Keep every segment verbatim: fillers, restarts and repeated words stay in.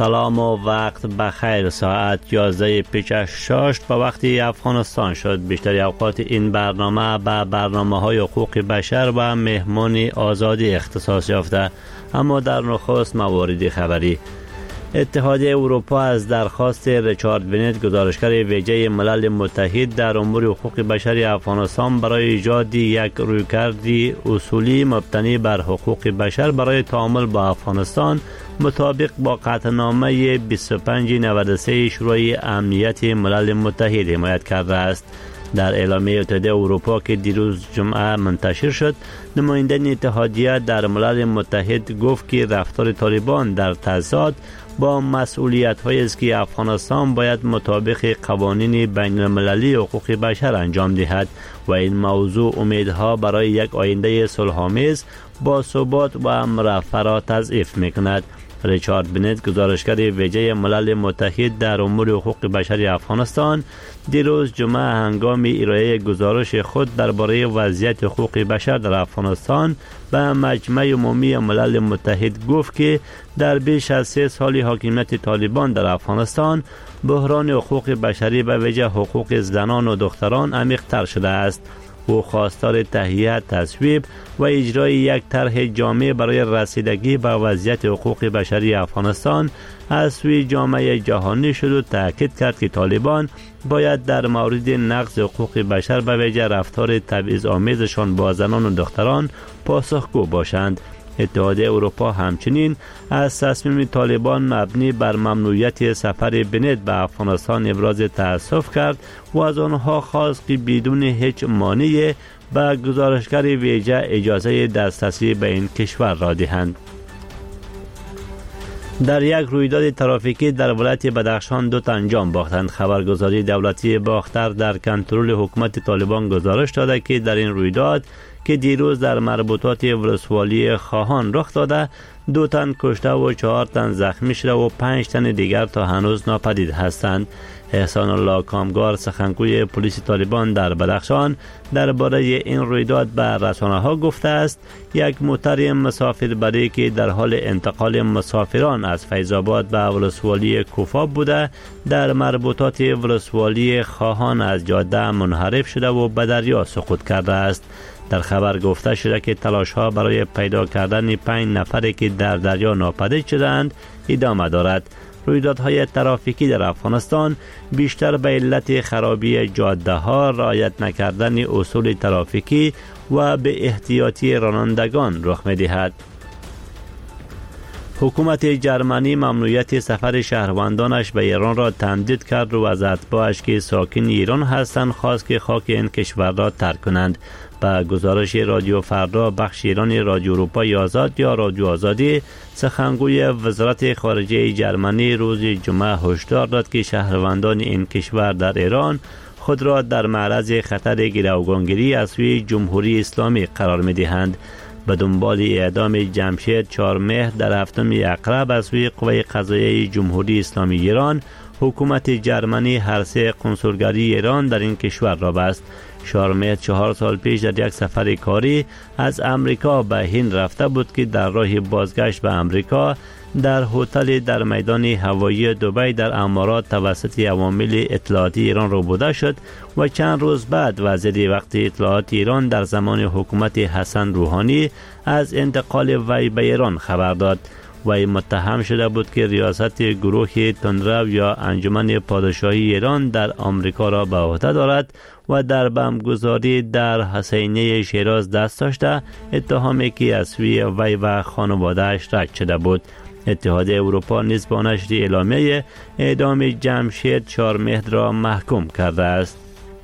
سلام و وقت بخیر. ساعت یازده پیش از شش به وقت افغانستان شد. بیشتر اوقات این برنامه به برنامه های حقوق بشر و مهمانی آزادی اختصاص یافته، اما در نخست موارد خبری. اتحادیه اروپا از درخواست ریچارد بنت، گزارشگر ویژه ملل متحد در امور حقوق بشر افغانستان، برای ایجاد یک رویکرد اصولی مبتنی بر حقوق بشر برای تعامل با افغانستان مطابق با قطعنامه بیست و پنج نود و سه شورای امنیت ملل متحد حمایت کرده است. در اعلامیه اتحادیه اروپا که دیروز جمعه منتشر شد، نماینده اتحادیه در ملل متحد گفت که رفتار طالبان در تضاد با مسئولیت هایی است که افغانستان باید مطابق قوانین بین المللی حقوق بشر انجام دهد و این موضوع امیدها برای یک آینده صلح‌آمیز با ثبات و مرفع را تضعیف می‌کند. ریچارد بنت، گزارشگر ویژه ملل متحد در امور حقوق بشر افغانستان، دیروز جمعه هنگام ارائه گزارش خود درباره وضعیت حقوق بشر در افغانستان به مجمع عمومی ملل متحد گفت که در بیش از سه سال حاکمیت طالبان در افغانستان بحران حقوق بشری به ویژه حقوق زنان و دختران عمیق‌تر شده است. او خواستار تهیه، تصویب و اجرای یک طرح جامع برای رسیدگی به وضعیت حقوق بشری افغانستان از سوی جامعه جهانی شد و تاکید کرد که طالبان باید در مورد نقض حقوق بشر به ویژه رفتار تبعیض‌آمیزشان با زنان و دختران پاسخگو باشند. اتحادیه اروپا همچنین از تصمیم طالبان مبنی بر ممنوعیت سفر بنت به افغانستان ابراز تأسف کرد و از آنها خواست که بدون هیچ مانعی به گزارشگر ویژه اجازه دسترسی به این کشور را دهند. در یک رویداد ترافیکی در ولایت بدخشان دو تن جان باختند. خبرگزاری دولتی باختر در کنترل حکومت طالبان گزارش داده که در این رویداد که دیروز در مربوطات ولسوالی خواهان رخ داده، دو تن کشته و چهار تن زخمی شده و پنج تن دیگر تا هنوز ناپدید هستند. احسان الله کامگار، سخنگوی پلیس طالبان در بدخشان، درباره این رویداد به رسانه‌ها گفته است یک موتر مسافربری که در حال انتقال مسافران از فیض‌آباد به ولسوالی کوفا بوده، در مربوطات ولسوالی خواهان از جاده منحرف شده و به دریا سقوط کرده است. در خبر گفته شده که تلاش ها برای پیدا کردن پنج نفری که در دریا ناپدید شدند ادامه دارد. رویدادهای ترافیکی در افغانستان بیشتر به علت خرابی جاده ها، رعایت نکردن اصول ترافیکی و به احتیاطی رانندگان رخ می دهد. حکومت جرمنی ممنوعیت سفر شهروندانش به ایران را تمدید کرد و از اتباعش که ساکن ایران هستند خواست که خاک این کشور را ترک کنند. با گزارش رادیو فردا بخش ایرانی رادیو اروپای آزاد یا رادیو آزادی، سخنگوی وزارت خارجه جرمنی روز جمعه هشدار داد که شهروندان این کشور در ایران خود را در معرض خطر گروگانگیری از سوی جمهوری اسلامی قرار می دهند. به دنبال اعدام جمشید چهارمهر در هفتم اقرب از سوی قوه قضاییه جمهوری اسلامی ایران، حکومت جرمنی هر سه کنسولگری ایران در این کشور را بست. چهارمهر چهار سال پیش در یک سفر کاری از امریکا به هند رفته بود که در راه بازگشت به امریکا در هتل در میدان هوایی دبی در امارات توسط عوامل اطلاعاتی ایران ربوده شد و چند روز بعد وزیر وقت اطلاعات ایران در زمان حکومت حسن روحانی از انتقال وی به ایران خبر داد. وی متهم شده بود که ریاست گروه تندرو یا انجمن پادشاهی ایران در آمریکا را به عهده دارد و در بمبگذاری در حسینیه شیراز دست داشته، اتهامی که از سوی وی و خانواده‌اش رد شده بود. اتحادیه اروپا نیز با نشر اعلامیه اعدام جمشید چهارمهر را محکوم کرده است.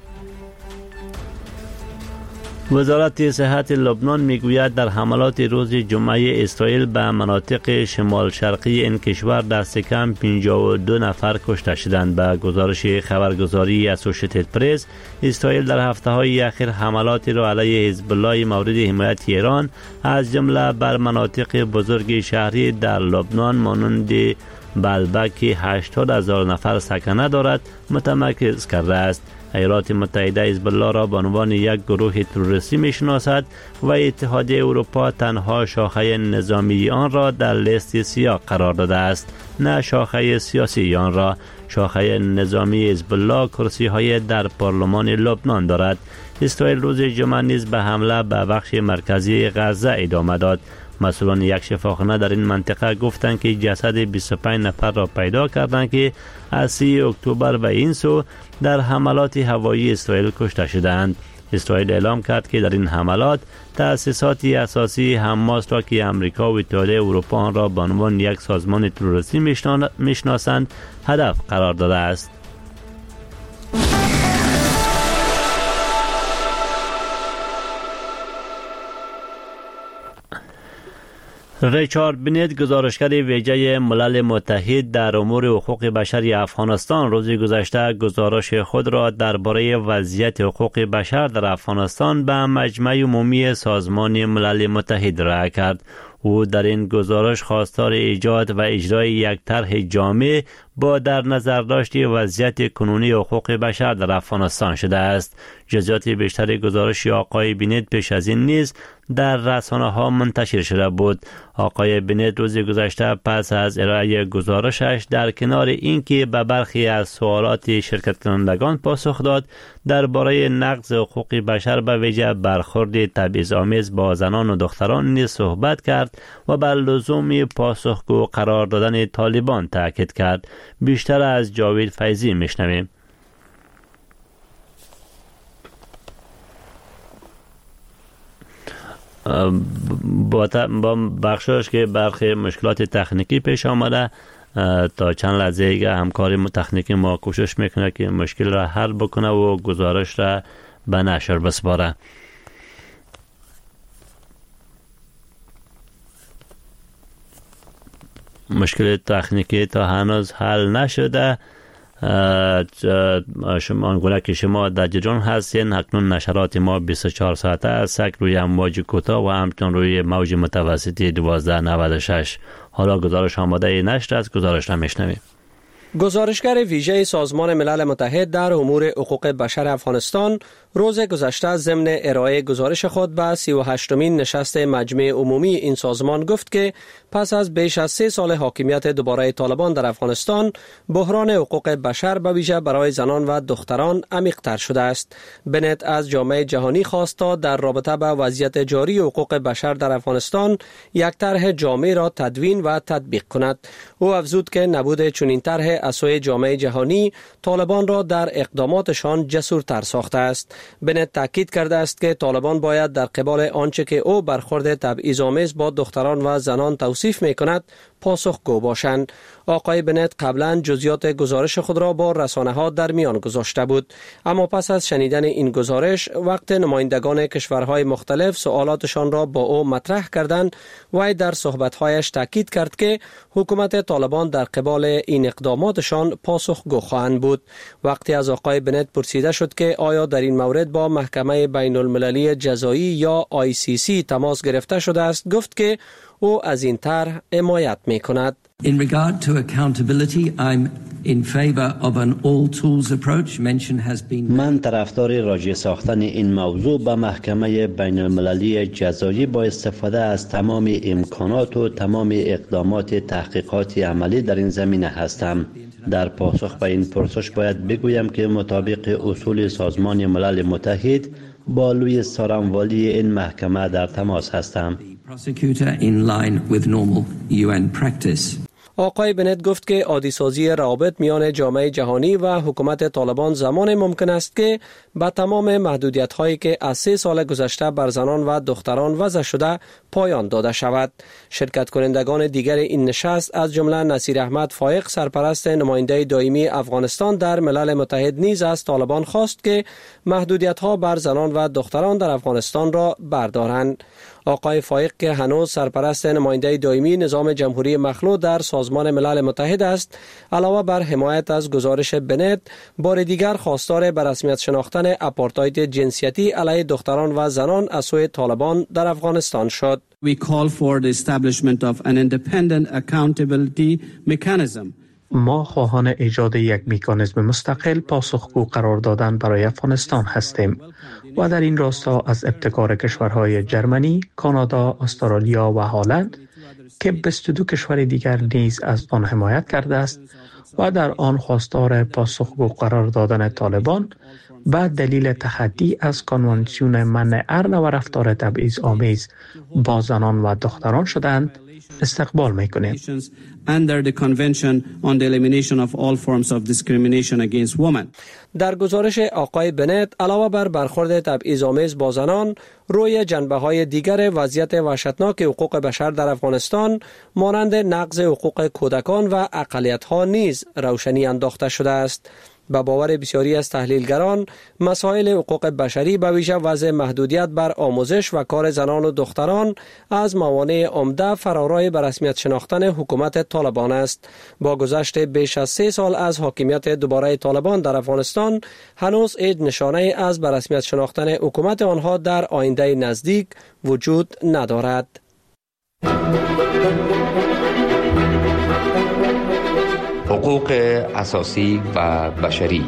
وزارت صحت لبنان میگوید در حملات روز جمعه اسرائیل به مناطق شمال شرقی این کشور دست کم پنجاه و دو نفر کشته شدند. به گزارش خبرگزاری اسوشییتد پرس، اسرائیل در هفته‌های اخیر حملات را علیه حزب الله مورد حمایت ایران از جمله بر مناطق بزرگ شهری در لبنان مانند بلبک که هشتاد هزار نفر سکنه دارد متمرکز کرده است. ایالات متحده حزب الله را به عنوان یک گروه تروریستی میشناسد و اتحادیه اروپا تنها شاخه نظامی آن را در لیست سیاه قرار داده است، نه شاخه سیاسی آن را. شاخه نظامی حزب الله کرسی های در پارلمان لبنان دارد. اسرائیل روز جمعه نیز به حمله به بخش مرکزی غزه ادامه داد. مسئولان یک شفاخانه در این منطقه گفتند که جسد بیست و پنج نفر را پیدا کردند که از سی اکتبر و این سو در حملات هوایی اسرائیل کشته شدند. اسرائیل اعلام کرد که در این حملات تأسیسات اساسی حماس را که امریکا و اتحادیه اروپا آن را به عنوان یک سازمان تروریستی میشناسند هدف قرار داده است. ریچارد بنت، گزارشگر ویژه ملل متحد در امور حقوق بشری افغانستان، روز گذشته گزارش خود را درباره وضعیت حقوق بشر در افغانستان به مجمع عمومی سازمان ملل متحد رأی کرد. او در این گزارش خواستار ایجاد و اجرای یک طرح جامع با در نظر داشت وضعیت کنونی حقوق بشر در افغانستان شده است. جزئیات بیشتر گزارش آقای بنت پیش از این نیز در رسانه ها منتشر شده بود. آقای بنت روز گذشته پس از ارائه گزارشش در کنار اینکه به برخی از سوالات شرکت کنندگان پاسخ داد، درباره نقض حقوق بشر به ویژه برخورد تبعیض‌آمیز با زنان و دختران نیز صحبت کرد و بر لزوم پاسخگو قرار دادن طالبان تاکید کرد. بیشتر از جاوید فیضی میشنویم. با بخشش که برخی مشکلات تکنیکی پیش آمده، تا چند لحظه دیگه همکار تکنیکی ما کوشش میکنه که مشکل را حل بکنه و گزارش را به نشر بسپاره. مشکل تکنیکی تا هنوز حل نشده. شما آنگونه که شما در جریان هستین، اکنون نشرات ما بیست و چهار ساعته است، روی امواج کوتاه و همچنین روی موج متوسطی دوازده نود و شش. حالا گزارش آماده نشر است، گزارش را میشنویم. گزارشگر ویژه سازمان ملل متحد در امور حقوق بشر افغانستان روز گذشته ضمن ارائه گزارش خود به سی و هشتمین نشست مجمع عمومی این سازمان گفت که پس از بیش از سه سال حاکمیت دوباره طالبان در افغانستان، بحران حقوق بشر به ویژه برای زنان و دختران عمیق‌تر شده است. بنت از جامعه جهانی خواست تا در رابطه با وضعیت جاری حقوق بشر در افغانستان یک طرح جامع را تدوین و تطبیق کند. او افزود که نبود چنین طرح از سوی جامعه جهانی طالبان را در اقداماتشان جسورتر ساخته است. بنت تاکید کرده است که طالبان باید در قبال آنچه که او برخورد تبعیض‌آمیز با دختران و زنان توصیف می‌کند پاسخگو باشند. آقای بنت قبلا جزئیات گزارش خود را با رسانه ها در میان گذاشته بود، اما پس از شنیدن این گزارش وقت نمایندگان کشورهای مختلف سوالاتشان را با او مطرح کردند و در صحبت‌هایش تاکید کرد که حکومت طالبان در قبال این اقداماتشان پاسخگو خواهند بود. وقتی از آقای بنت پرسیده شد که آیا در این مورد با محکمه بین المللی جزایی یا آی سی سی تماس گرفته شده است، گفت که او از این طرح حمایت می‌کند. In regard to accountability, I'm in favor of an all tools approach. Mention has been من طرفدار راجع ساختن این موضوع به محکمه بین المللی جزایی با استفاده از تمام امکانات و تمام اقدامات تحقیقاتی عملی در این زمینه هستم. در پاسخ به این پرسش باید بگویم که مطابق اصول سازمان ملل متحد با لوی سارنوالی این محکمه در تماس هستم. آقای بنت گفت که عادی‌سازی روابط میان جامعه جهانی و حکومت طالبان زمان ممکن است که با تمام محدودیت‌هایی که از سه سال گذشته بر زنان و دختران وضع شده پایان داده شود. شرکت کنندگان دیگر این نشست از جمله نصیر احمد فائق، سرپرست نماینده دائمی افغانستان در ملل متحد، نیز از طالبان خواست که محدودیت‌ها بر زنان و دختران در افغانستان را بردارند. آقای فائق که هنوز سرپرست نماینده دائمی نظام جمهوری مخلوع در سازمان ملل متحد است، علاوه بر حمایت از گزارش بنت، بار دیگر خواستار به رسمیت شناختن آپارتاید جنسیتی علیه دختران و زنان از سوی طالبان در افغانستان شد. We call for the establishment of an independent accountability mechanism ما خواهان ایجاد یک مکانیزم مستقل پاسخگو قرار دادن برای افغانستان هستیم و در این راستا از ابتکار کشورهای جرمنی، کانادا، استرالیا و هلند که بیست و دو کشور دیگر نیز از آن حمایت کرده است و در آن خواستار پاسخگو قرار دادن طالبان به دلیل تخطی از کنوانسیون منع ارن و رفتار تبعیض آمیز با زنان و دختران شدند استقبال می‌کنیم. در گزارش آقای بنت علاوه بر برخورد تبعیض‌آمیز با زنان، روی جنبه‌های دیگر وضعیت وحشتناک حقوق بشر در افغانستان مانند نقض حقوق کودکان و اقلیت‌ها نیز روشنی انداخته شده است. به باور بسیاری از تحلیلگران، مسائل حقوق بشری به ویژه وضع محدودیت بر آموزش و کار زنان و دختران از موانع عمده فرارای به رسمیت شناختن حکومت طالبان است. با گذشت بیش از سه سال از حاکمیت دوباره طالبان در افغانستان، هنوز هیچ نشانه از به رسمیت شناختن حکومت آنها در آینده نزدیک وجود ندارد. حقوق اساسی و بشری.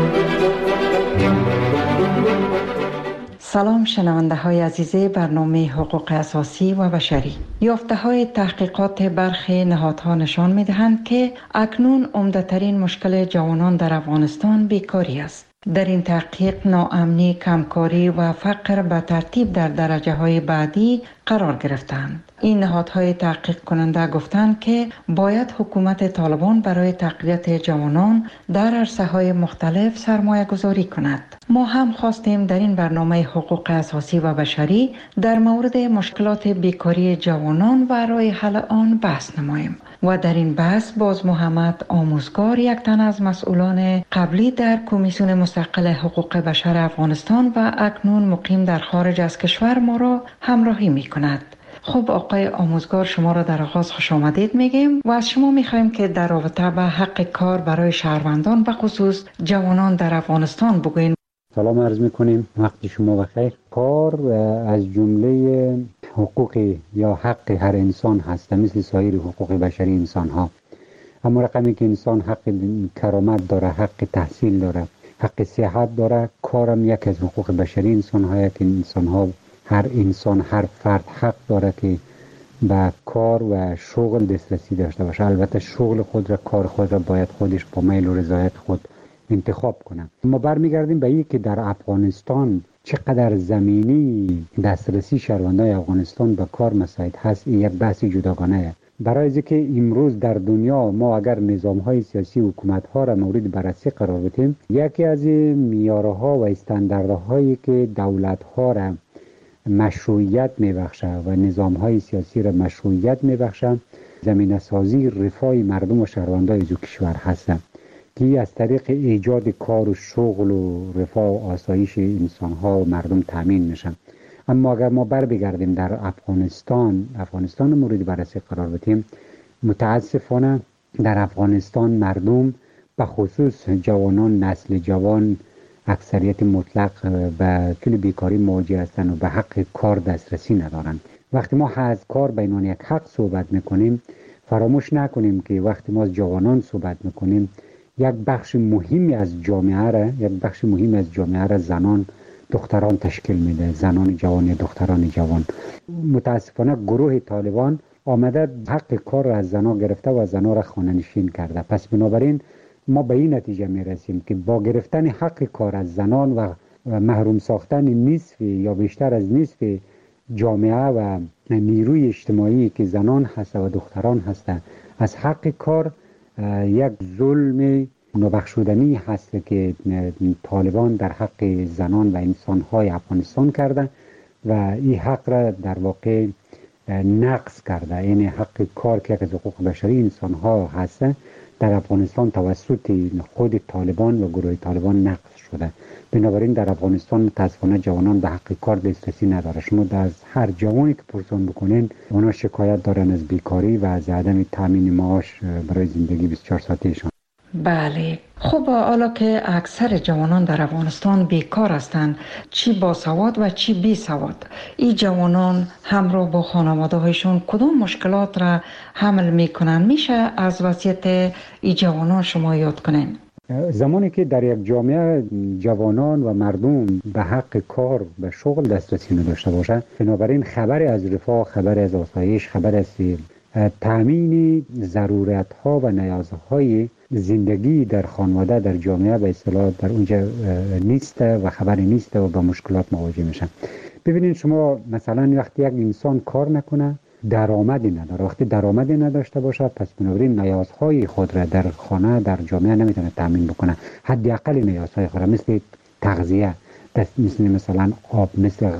سلام شنونده های عزیز برنامه حقوق اساسی و بشری. یافته های تحقیقات برخی نهادها نشان می دهند که اکنون عمده‌ترین مشکل جوانان در افغانستان بیکاری است. در این تحقیق ناامنی، کمکاری و فقر به ترتیب در درجه های بعدی قرار گرفتند. این نهادهای تحقیق کننده گفتند که باید حکومت طالبان برای تقویت جوانان در عرصه‌های مختلف سرمایه گذاری کند. ما هم خواستیم در این برنامه حقوق اساسی و بشری در مورد مشکلات بیکاری جوانان و راه حل آن بحث نماییم. و در این بحث باز محمد آموزگار، یک تن از مسئولان قبلی در کمیسیون مستقل حقوق بشر افغانستان و اکنون مقیم در خارج از کشور، ما را همراهی می کند. خب آقای آموزگار، شما را در آغاز خوش آمدید میگیم و از شما میخوایم که در رابطه به حق کار برای شهروندان و خصوص جوانان در افغانستان بگوین. سلام عرض میکنیم، وقت شما بخیر. کار از جمله حقوق یا حق هر انسان هست، مثل سایر حقوق بشری انسان ها. اما رقمی که انسان حق کرامت داره، حق تحصیل داره، حق صحت داره، کارم یک از حقوق بشری انسان ها که انسان ها، هر انسان، هر فرد حق داره که به کار و شغل دسترسی داشته باشه. البته شغل خود را، کار خود را باید خودش با میل و رضایت خود انتخاب کنه. ما برمیگردیم به این که در افغانستان چقدر زمینی دسترسی شهروندان افغانستان به کار مساعد هست، این یک بحث جداگانه. برای اینکه امروز در دنیا ما اگر نظام‌های سیاسی حکومت‌ها را مورد بررسی قرار بدیم، یکی از معیارها و استانداردهایی که دولت‌ها را مشروعیت میبخشه و نظام‌های سیاسی را مشروعیت میبخشه، زمینه سازی رفاه مردم و شهروندان دو کشور هستند که از طریق ایجاد کار و شغل و رفاه و آسایش انسان‌ها و مردم تامین میشن. اما اگر ما بر بگردیم در افغانستان افغانستان مورد بررسی قرار بدیم، متاسفانه در افغانستان مردم به خصوص جوانان، نسل جوان، اکثریت مطلق به کل بیکاری مواجه هستند و به حق کار دسترسی ندارند. وقتی ما از کار به عنوان یک حق صحبت میکنیم، فراموش نکنیم که وقتی ما از جوانان صحبت میکنیم، یک بخش مهمی از جامعه را یک بخش مهمی از جامعه را زنان، دختران تشکیل میده، زنان جوان یا دختران جوان. متاسفانه گروه طالبان آمده حق کار را از زنان گرفته و زنان را خانه‌نشین کرده. پس بنابراین ما به این نتیجه میرسیم که با گرفتن حق کار از زنان و محروم ساختن نصف یا بیشتر از نصف جامعه و نیروی اجتماعی که زنان هست و دختران هستند از حق کار، یک ظلم نابخشودنی هست که طالبان در حق زنان و انسان‌های افغانستان کرده و این حق را در واقع نقض کرده. این حق کار که از حقوق بشری انسان‌ها هست در افغانستان توسط خود طالبان و گروه طالبان نقض شده. بنابراین در افغانستان متاسفانه جوانان به حق کار دسترسی نداره. شما از هر جوانی که پرسان بکنین، اونا شکایت دارن از بیکاری و از عدم تامین معاش برای زندگی بیست و چهار ساعتهشان. بله. خب حالا که اکثر جوانان در افغانستان بیکار هستند، چی با سواد و چی بی سواد، این جوانان همراه با خانواده هایشون کدام مشکلات را حمل میکنن؟ میشه از وضعیت این جوانان شما یاد کنین؟ زمانی که در یک جامعه جوانان و مردم به حق کار و شغل دسترسی نداشته باشند، بنابراین خبر از رفاه، خبر از آسایش، خبر از تامین ضرورت ها و نیازهای زندگی در خانواده در جامعه به اصطلاح در اونجا نیست و خبری نیست و با مشکلات مواجه میشن. ببینید شما مثلا وقتی یک انسان کار نکنه، درآمدی نداره، وقتی درآمدی نداشته باشه، پس بنابراین نیازهای خود را در خانه در جامعه نمیتونه تامین بکنه. حداقل نیازهای خود را مثل تغذیه، مثل مثلا آب، مثل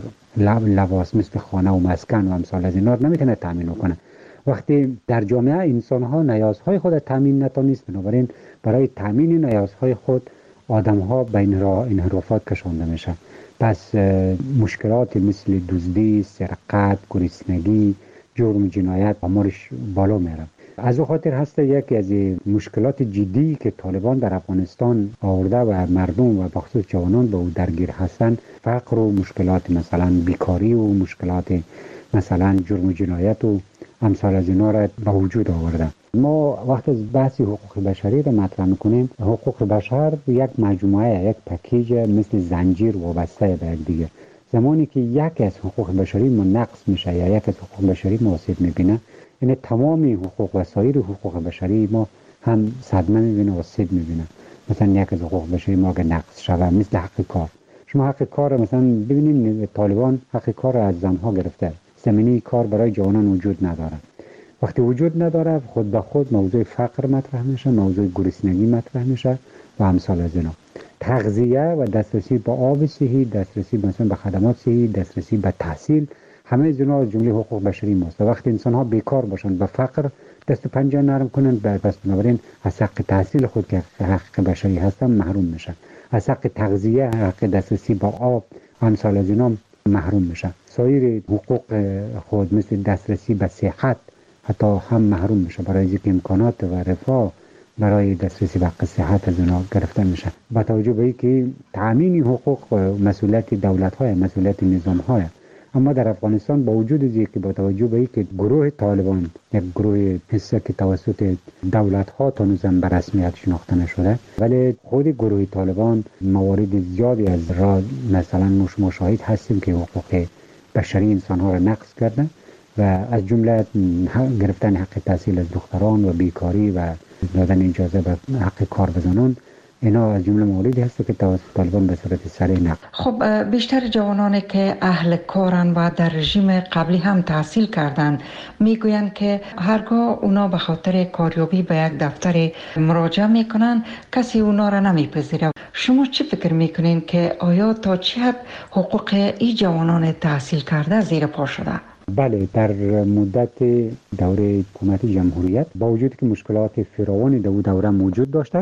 لباس، مثل خانه و مسکن و امثال از اینا نمیتونه تامین بکنه. وقتی در جامعه انسان ها نیازهای خود تامین نتونست، بنابراین برای تامین نیازهای خود آدم ها به انحرافات کشانده میشه. پس مشکلات مثل دزدی، سرقت، گرسنگی، جرم و جنایت آمارش بالا میره. از او خاطر هست یکی از مشکلات جدی که طالبان در افغانستان آورده و مردم و بخصوص جوانان به او درگیر هستند، فقر و مشکلات مثلا بیکاری و مشکلات مثلا جرم و جنایت و امثال از اینا را به وجود آورده. ما وقت از بحث حقوق بشری را مطرح میکنیم، حقوق بشر یک مجموعه، یک پکیج مثل زنجیر وابسته به یک دیگه. زمانی که یک از حقوق بشری ما نقص میشه یا یک از حقوق بشری ما آسیب میبینه، یعنی تمامی حقوق و سایر حقوق بشری ما هم صدمه میبینه و آسیب میبینه. مثلا یک از حقوق بشری ما اگه نقص شود، مثل حق کار. شما حق کار مثلا ببینید طالبان حق کار را از زنها گرفته. زمینه کار برای جوانان وجود نداره. وقتی وجود نداره، خود به خود موضوع فقر مطرح میشه، موضوع گرسنگی مطرح میشه و امثال از اینا. تغذیه و دسترسی به آب صحی، دسترسی مثلا به خدمات صحی، دسترسی به تحصیل، همه از اینا از جمله حقوق بشری ماست. وقتی انسان ها بیکار باشن، به فقر دست و پنجه نرم کنن، پس بنابراین از حق تحصیل خود که حق بشری هستن محروم میشن. از حق تغذیه، حق دسترسی به آب، امثال از اینا محروم میشن. سایر حقوق خود مثل دسترسی به صحت حتی هم محروم میشه، برای اینکه امکانات و رفاه برای دسترسی به صحت از اونا گرفته میشه. با توجه به اینکه تامین حقوق مسئولیت دولت های، مسئولیت نظام های، اما در افغانستان با وجود اینکه با توجه به اینکه گروه طالبان یک گروه حسه که توسط دولت ها تا نوزم به رسمیت شناخته نشده، ولی خود گروه طالبان موارد زیادی از را مثلا ما شاهد هستیم که حقوق بشری انسان ها را نقض کرده و از جمله گرفتن حق تحصیل از دختران و بیکاری و دادن اجازه به حق کار به زنان، اینا از جمله مواردی هست که توسط طالبان به صورت سریع نقض. خب بیشتر جوانانی که اهل کارن و در رژیم قبلی هم تحصیل کردن میگویند که هرگاه اونا به خاطر کاریابی به یک دفتر مراجعه میکنن، کسی اونا را نمیپذیره. شما چی فکر میکنین که آیا تا چه حد حقوق این جوانان تحصیل کرده زیر پا شده؟ بله، در مدت دوره حکومت جمهوریت با وجود که مشکلات فراوانی در دوره موجود داشتند،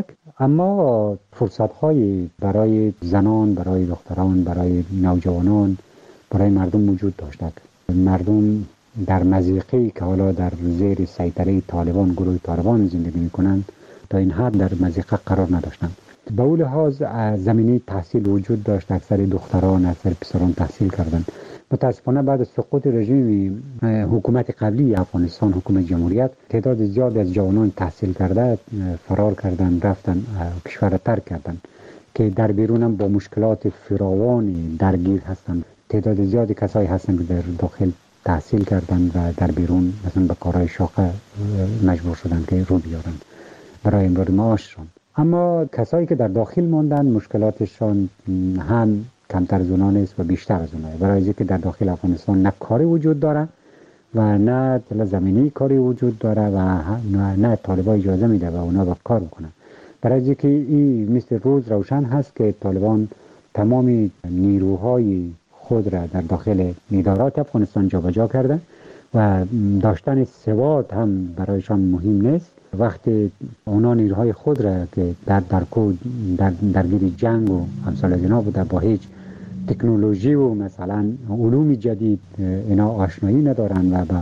اما فرصت‌های برای زنان، برای دختران، برای نوجوانان، برای مردم وجود داشتند. مردم در مضیقه‌ای که حالا در زیر سیطره طالبان، گروه طالبان زندگی می‌کنند، تا این حد در مضیقه قرار نداشتند. به اون لحاظ زمینه تحصیل وجود داشت، اکثر دختران، اکثر پسران تحصیل کردند. متاسفانه بعد از سقوط رژیم حکومت قبلی افغانستان، حکومت جمهوریت، تعداد زیاد از جوانان تحصیل کرده فرار کردند، رفتن کشور را ترک کردند که در بیرون هم با مشکلات فراوانی درگیر هستند. تعداد زیادی کسایی هستند که در داخل تحصیل کردند و در بیرون مثلا به کارهای شاقه مجبور شدند که رو بیارند برای امرار معاششان. اما کسایی که در داخل ماندن مشکلاتشان هم کمتر از اونها نیست و بیشتر از اونها، برای اینکه در داخل افغانستان نه کاری وجود داره و نه زمینی کاری وجود داره و نه, نه طالبان اجازه میده و اونا با کار بکنن. برای اینکه این مثل روز روشن هست که طالبان تمامی نیروهای خود را در داخل ادارات افغانستان جابجا کرده و داشتن سواد هم برایشان مهم نیست. وقتی اونا نیروهای خود را که در درکو در درگیر جنگ و امثال از اینا بوده، با هیچ تکنولوژی و مثلا علوم جدید اینا آشنایی ندارن و با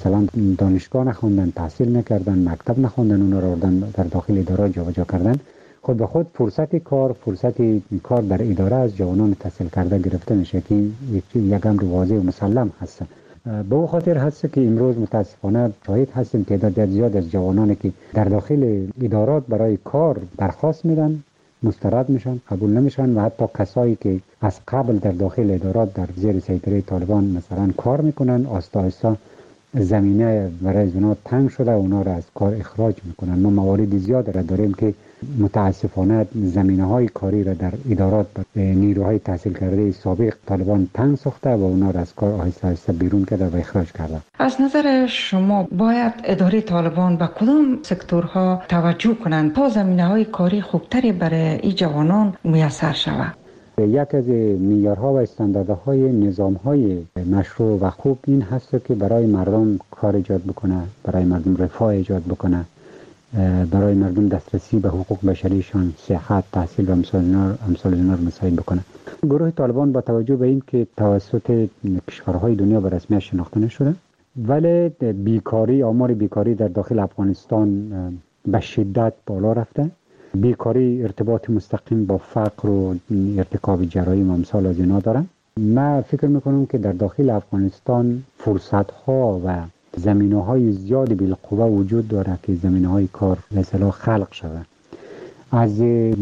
مثلا دانشگاه نخوندن، تحصیل نکردن، مکتب نخوندن، اونا رو در داخل اداره جابجا کردن. خود به خود فرصت کار فرصت کار در اداره از جوانان تحصیل کرده گرفته میشه که یک امر واضح و مسلم هست. به او خاطر هست که امروز متاسفانه شاهد هستیم تعداد زیاد از جوانانی که در داخل ادارات برای کار درخواست میدن، مسترد میشن، قبول نمیشن و حتی کسایی که از قبل در داخل ادارات در زیر سیطره طالبان مثلا کار میکنن، آستا آستا زمینه برای اونا تنگ شده و اونا را از کار اخراج میکنن. ما موارد زیاد را داریم که متاسفانه زمینه های کاری را در ادارات نیروهای تحصیل کرده سابق طالبان تنگ ساخته و اونا را از کار آهسته آهسته بیرون کرده و اخراج کرده. از نظر شما باید اداره طالبان به کدام سکتورها توجه کنند تا زمینه های کاری خوبتری برای این جوانان میسر شود؟ یک از معیارها و استانداردهای نظامهای مشروع و خوب این هست که برای مردم کار ایجاد بکنه، برای مردم رفاه ایجاد بکنه، برای مردم دسترسی به حقوق بشریشان، صحت، تحصیل و امثال اینا رو مساعد بکنه. گروه طالبان با توجه به این که توسط کشورهای دنیا به رسمیت شناخته نشده ولی بیکاری، آمار بیکاری در داخل افغانستان به شدت بالا رفته، بیکاری ارتباط مستقیم با فقر و ارتکاب جرایم و امثال از اینا دارن. من فکر میکنم که در داخل افغانستان فرصت ها و زمینه های زیادی بالقوه وجود داره که زمینه های کار مثلا خلق شده، از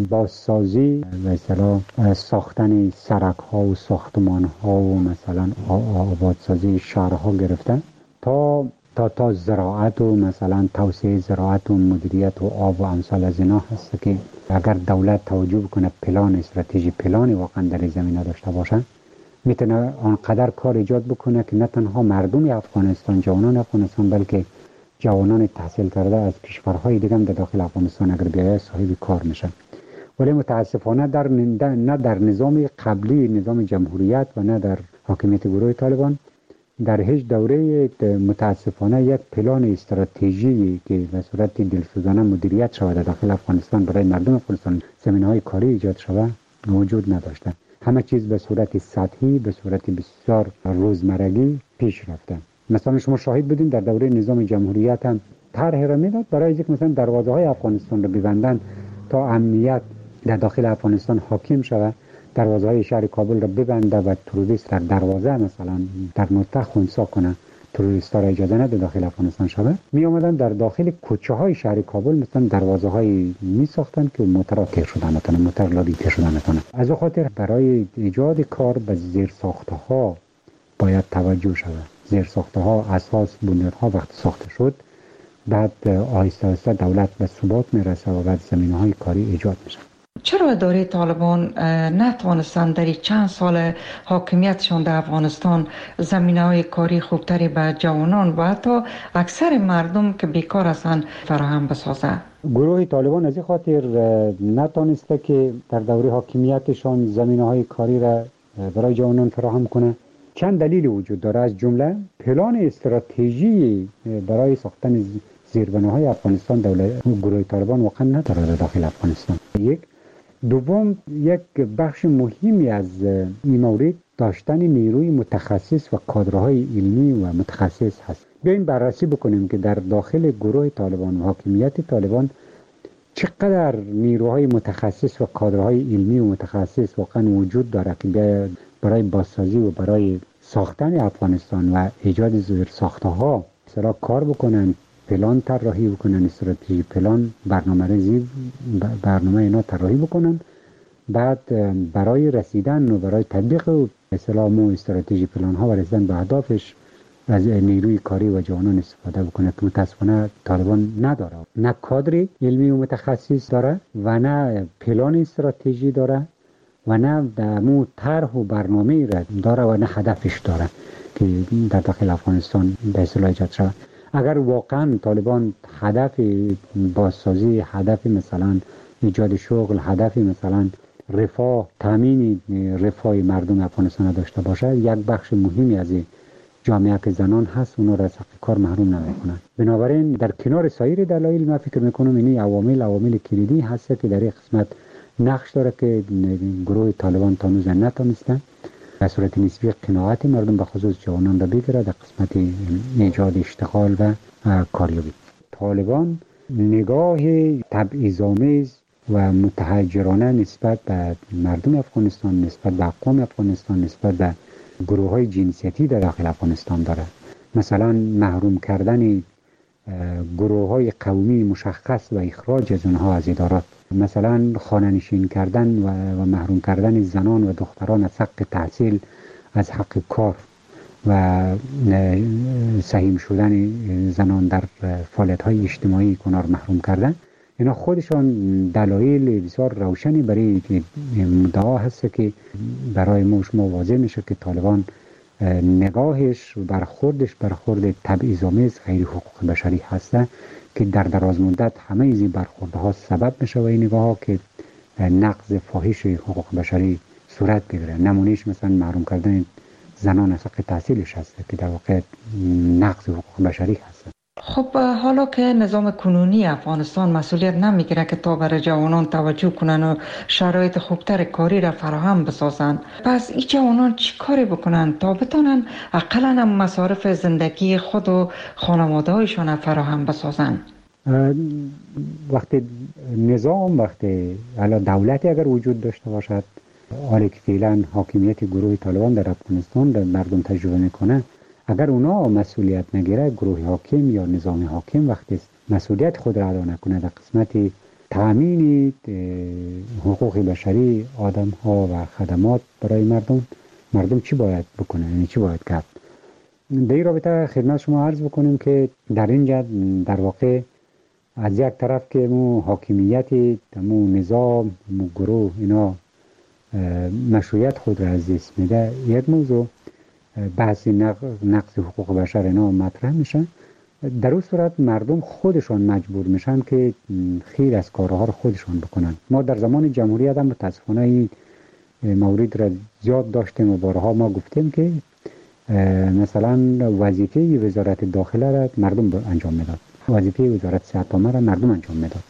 بازسازی مثلا ساختن سرک ها و ساختمان ها و مثلا آبادسازی شهرها گرفته تا تا تا زراعت و مثلا توسعه زراعت و مدیریت و آب و امثال از اینا هست که اگر دولت توجه بکنه، پلان استراتژی پلان واقعا در زمینه داشته باشه، میتونه آنقدر کار ایجاد بکنه که نه تنها مردم افغانستان، جوانان افغانستان، بلکه جوانان تحصیل کرده از کشورهای دیگه هم در داخل افغانستان اگر بیاید صاحب کار میشن. ولی متاسفانه در نه در نظام قبلی، نظام جمهوریت و نه در حاکمیت گروه طالبان در هیچ دوره متاسفانه یک پلان استراتژی که به صورت دلسوزانه مدیریت شود در داخل افغانستان برای مردم افغانستان زمینه‌های کاری ایجاد شود موجود نداشته. همه چیز به صورت سطحی، به صورت بسیار روزمرگی پیش رفته. مثلا شما شاهد بودین در دوره نظام جمهوریت هم طرح را میداد برای اینکه مثلا دروازه های افغانستان رو ببندن تا امنیت در داخل افغانستان حاکم شود، دروازه های شهر کابل را ببنده و تروریست در دروازه مثلا در نقطه خنثی کنه، تروریست ها را اجازه نده داخل افغانستان شود. می آمدن در داخل کوچه های شهر کابل مثلا دروازه های می ساختن که موتر تیر شدن نتونه، موتر لابی تیر شدن نتونه. از اون خاطر برای ایجاد کار به زیر ساخته ها باید توجه شود. زیر ساخته ها، اساس، بنیاد ها وقتی ساخته شد، بعد آهسته آهسته دولت به ثبات میرسه و بعد زمینه های کاری ایجاد میشه. چرا اداره طالبان نتوانستند در چند سال حاکمیتشان در افغانستان زمینه‌های کاری خوبتری به جوانان و حتی اکثر مردم که بیکار هستند فراهم بسازد؟ گروه طالبان از این خاطر نتوانسته که در دوره حاکمیتشان زمینه‌های کاری را برای جوانان فراهم کنه. چند دلیل وجود داره، از جمله پلان استراتژی برای ساختن زیربناهای افغانستان دولت گروه طالبان واقعا نداره در داخل افغانستان. یک دوم، یک بخش مهمی از این مورد داشتن نیروی متخصص و کادرهای علمی و متخصص هست. بیاین بررسی بکنیم که در داخل گروه طالبان و حاکمیت طالبان چقدر نیروهای متخصص و کادرهای علمی و متخصص واقعا وجود داره که برای بازسازی و برای ساختن افغانستان و ایجاد زیر ساخته ها مثلا کار بکنن، پلان طراحی بکنن، استراتژی پلان، برنامه ریزی برنامه اینا طراحی بکنن، بعد برای رسیدن و برای تطبیق مثلا مو استراتژی پلان ها و رسیدن به اهدافش از نیروی کاری و جوانان استفاده بکنه که متاسفانه طالبان نداره. نه کادر علمی و متخصص داره و نه پلان استراتژی داره و نه مو طرح و برنامه را داره و نه هدفش داره که در داخل افغانستان به اصطلاح ایجاد شود. اگر واقعا طالبان هدف بازسازی، هدف مثلا ایجاد شغل، هدف مثلا رفاه، تامین رفاه مردم افغانستان داشته باشه، یک بخش مهمی از جامعه که زنان هست اونا را از حق کار محروم نمیکنن. بنابراین در کنار سایر دلایل من فکر میکنم اینی عوامل عوامل کلیدی هست که در این قسمت نقش داره که گروه طالبان تا هنوز نتونستن به صورت نسبی قناعت مردم به خصوص جوانان را بگیره در قسمت ایجاد اشتغال و کاریابی. طالبان نگاه تبعیض‌آمیز و متحجرانه نسبت به مردم افغانستان، نسبت به اقوام افغانستان، نسبت به گروه های جنسیتی در داخل افغانستان داره. مثلا محروم کردن گروه های قومی مشخص و اخراج از اونها از ادارات، مثلا خانه‌نشین کردن و, و محروم کردن زنان و دختران از حق تحصیل، از حق کار و سهیم شدن زنان در فعالیت های اجتماعی کنار محروم کردن. اینا خودشان دلایل بسیار روشنی برای مدعا هست که برای ما شما واضح میشه که طالبان نگاهش برخوردش برخورد تبعیض‌آمیز غیر حقوق بشری هسته که در دراز مدت همه این برخوردها سبب میشه و این نگاه ها که نقض فاحش حقوق بشری صورت بگیره. نمونهش مثلا محروم کردن زنان از حق تحصیلش هست که در واقع نقض حقوق بشری هست. خب حالا که نظام کنونی افغانستان مسئولیت نمیگیره که تا برای جوانان توجه کنن و شرایط خوبتر کاری را فراهم بسازن، پس این جوانان چی کاری بکنن تا بتونن اقلا هم مصارف زندگی خود و خانواده هایشان فراهم بسازن؟ وقتی نظام وقتی علا دولتی اگر وجود داشته باشد، حالی که فعلا حاکمیت گروه طالبان در افغانستان در مردم تجربه میکنه، اگر اونا مسئولیت نگیره، گروه حاکم یا نظام حاکم وقتی مسئولیت خود را ادا نکنه در قسمت تامین حقوق بشری آدم ها و خدمات برای مردم، مردم چی باید بکنه؟ یعنی چی باید کرد؟ در این رابطه خدمت شما عرض بکنیم که در اینجا در واقع از یک طرف که مو حاکمیت مو نظام مو گروه اینا مشروعیت خود را از دست میده، یک موضوع بحث نقض حقوق بشر اینا مطرح میشن. در اون صورت مردم خودشان مجبور میشن که خیر از کارها رو خودشان بکنن. ما در زمان جمهوریت هم متاسفانه این مورد را زیاد داشتیم و بارها ما گفتیم که مثلا وظیفه وزارت داخله را مردم انجام میداد، وظیفه وزارت صحت عامه را مردم انجام میداد.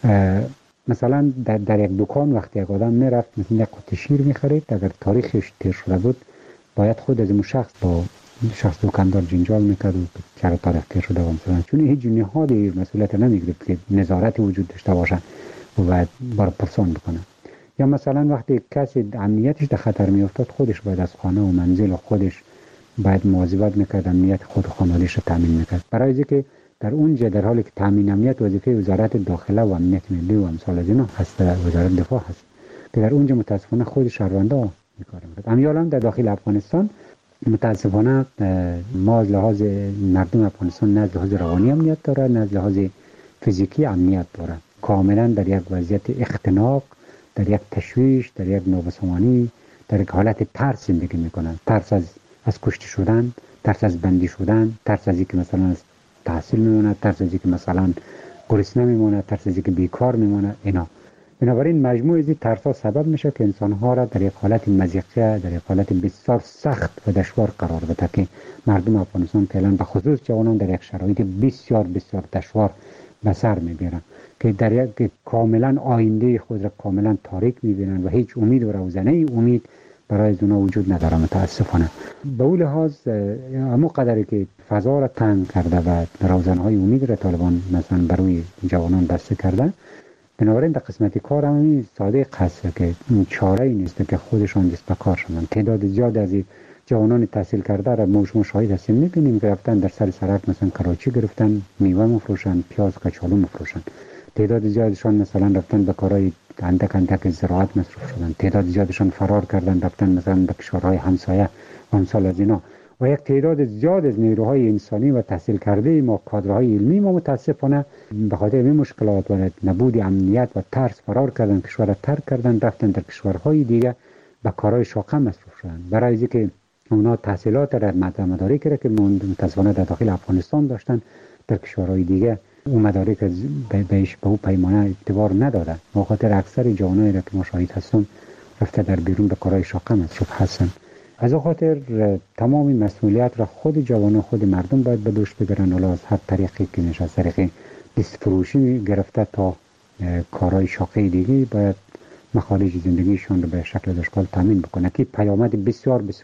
مثلا در, در یک دکان وقتی یک آدم میرفت مثلا یک قطعه شیر میخرید، اگر تاریخش تیر شده بود باید خود از اون شخص با شخص دکاندار جنجال میکرد و چرا تاریخ تیر شده و مثلا، چون هیچ نهادی مسئولیت نمیگرفت که نظارت وجود داشته باشه و باید بار پرسان بکنه. یا مثلا وقتی کسی امنیتش در خطر میافتاد، خودش باید از خانه و منزل و خودش باید مواظبت میکرد، امنیت خود و خانواده‌اش رو تامین میکرد. برای اینکه در اونجا در حالی که تامین امنیت وظیفه وزارت داخله و امنیت ملی و امثال از اینا هست، وزارت دفاع هست که در اونجا متاسفانه خود شهروندا میکار میکرد. امیالا در داخل افغانستان متاسفانه ما از لحاظ مردم افغانستان نه از لحاظ روانی امنیت داره، نه از لحاظ فیزیکی امنیت داره. کاملا در یک وضعیت اختناق، در یک تشویش، در یک نابسامانی، در یک حالت ترس زندگی میکنن. ترس از از کشته شدن، ترس از بندی شدن، ترس از اینکه مثلا از تحصیل میمونه، ترس از اینکه مثلا گرسنه میمونه، ترس از اینکه بیکار میمونه. اینا بنابراین مجموع از این ترس‌ها سبب میشه که انسان‌ها را در یک حالت مضیقه، در یک حالت بسیار سخت و دشوار قرار بده که مردم افغانستان فعلا به خصوص جوانان در یک شرایط بسیار بسیار دشوار به سر میبرن که در یک کاملا آینده خود را کاملا تاریک میبینن و هیچ امید و روزنه امید برای اونا وجود نداره متاسفانه. به اون لحاظ همون قدری که فضا را تنگ کرده و روزنهای امید را طالبان مثلا برای جوانان بسته کرده، بنابراین در قسمت کار هم ساده هست که چاره ای نیست که خودشان دست به کار شدن. تعداد زیاد از جوانان تحصیل کرده را ما شما شاهد هستیم، میبینیم که رفتن در سر سرک مثلا کراچی گرفتن، میوه مفروشن، پیاز کچالو مفروشن. تعداد زیادشان مثلا رفتن به کارهای اندک اندک زراعت مصروف شدن. تعداد زیادشان فرار کردن رفتن مثلا به کشورهای همسایه و امثال از اینا. و یک تعداد زیاد از نیروهای انسانی و تحصیل کرده ما، کادرهای علمی ما متاسفانه به خاطر این مشکلات و نبود امنیت و ترس فرار کردن، کشور را ترک کردن، رفتن در کشورهای دیگه به کارهای شاقه مصروف شدن. برای اینکه اونا تحصیلات را مدارک را که متاسفانه در داخل افغانستان داشتن در کشورهای دیگه اون مدارک بهش به اون پیمانه اعتبار ندادن. به خاطر اکثر جوانایی را که ما شاهد هستیم رفته در بیرون به کارهای شاقه مصروف هستن. از خاطر تمام مسئولیت را خود جوانان خود مردم باید به دوش بگیرن، ولی از هر طریقی که میشه، از طریق دست فروشی گرفته تا کارهای شاقه دیگه باید مخارج زندگیشان رو به شکل اشکال تامین بکنه که پیامد بسیار بسیار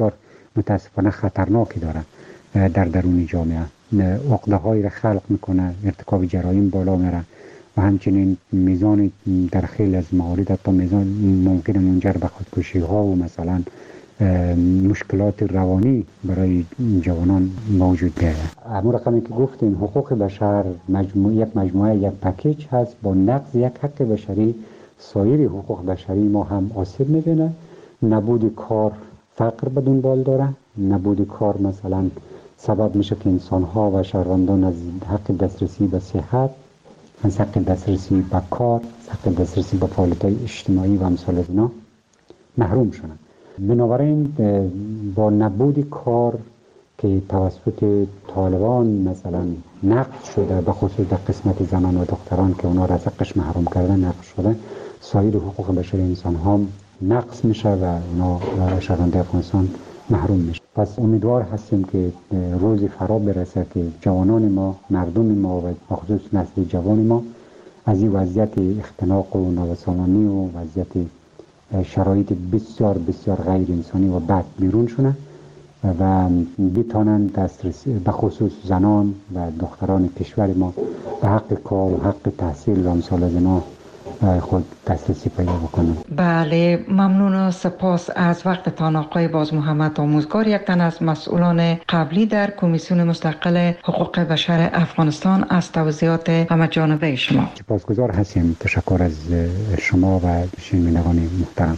متاسفانه خطرناکی داره در درون جامعه. عقده های را خلق میکنه، ارتکاب جرایم بالا میره و همچنین میزان در خیلی از موارد حتی میزان ممکن منجر به خودکشی ها و مثلا مشکلات روانی برای جوانان موجود ده. همون رقمی که گفتیم حقوق بشر مجموع یک مجموعه یک پکیج هست. با نقض یک حق بشری سایر حقوق بشری ما هم آسیب میبینه. نبود کار فقر به دنبال داره. نبود کار مثلا سبب میشه که انسان ها و شهروندان از حق دسترسی به صحت، از حق دسترسی به کار، از حق دسترسی به فعالیت های اجتماعی و امثال از اینا محروم شدن. بنابراین با نبود کار که توسط طالبان مثلا نقض شده، به خصوص در قسمت زنان و دختران که اونا را از حقش محروم کردن نقض شده، سایر حقوق بشری انسان ها نقض میشه و اونا شهروندان افغانستان محروم میشه. پس امیدوار هستیم که روزی فرا برسه که جوانان ما، مردم ما و بخصوص نسل جوان ما از این وضعیت اختناق و نابسامانی و وضعیت شرایط بسیار بسیار غیر انسانی و بد بیرون شونه و بتانند دسترسی به خصوص زنان و دختران کشور ما به حق کار و حق تحصیل و امثال از اینا خود دسترسی پیدا بکنند. بله، ممنون و سپاس از وقتتان آقای باز محمد آموزگار، یک تن از مسئولان قبلی در کمیسیون مستقل حقوق بشر افغانستان، از توضیحات همه جانبه شما. سپاسگزار هستیم. تشکر از شما و شنوندگان محترم.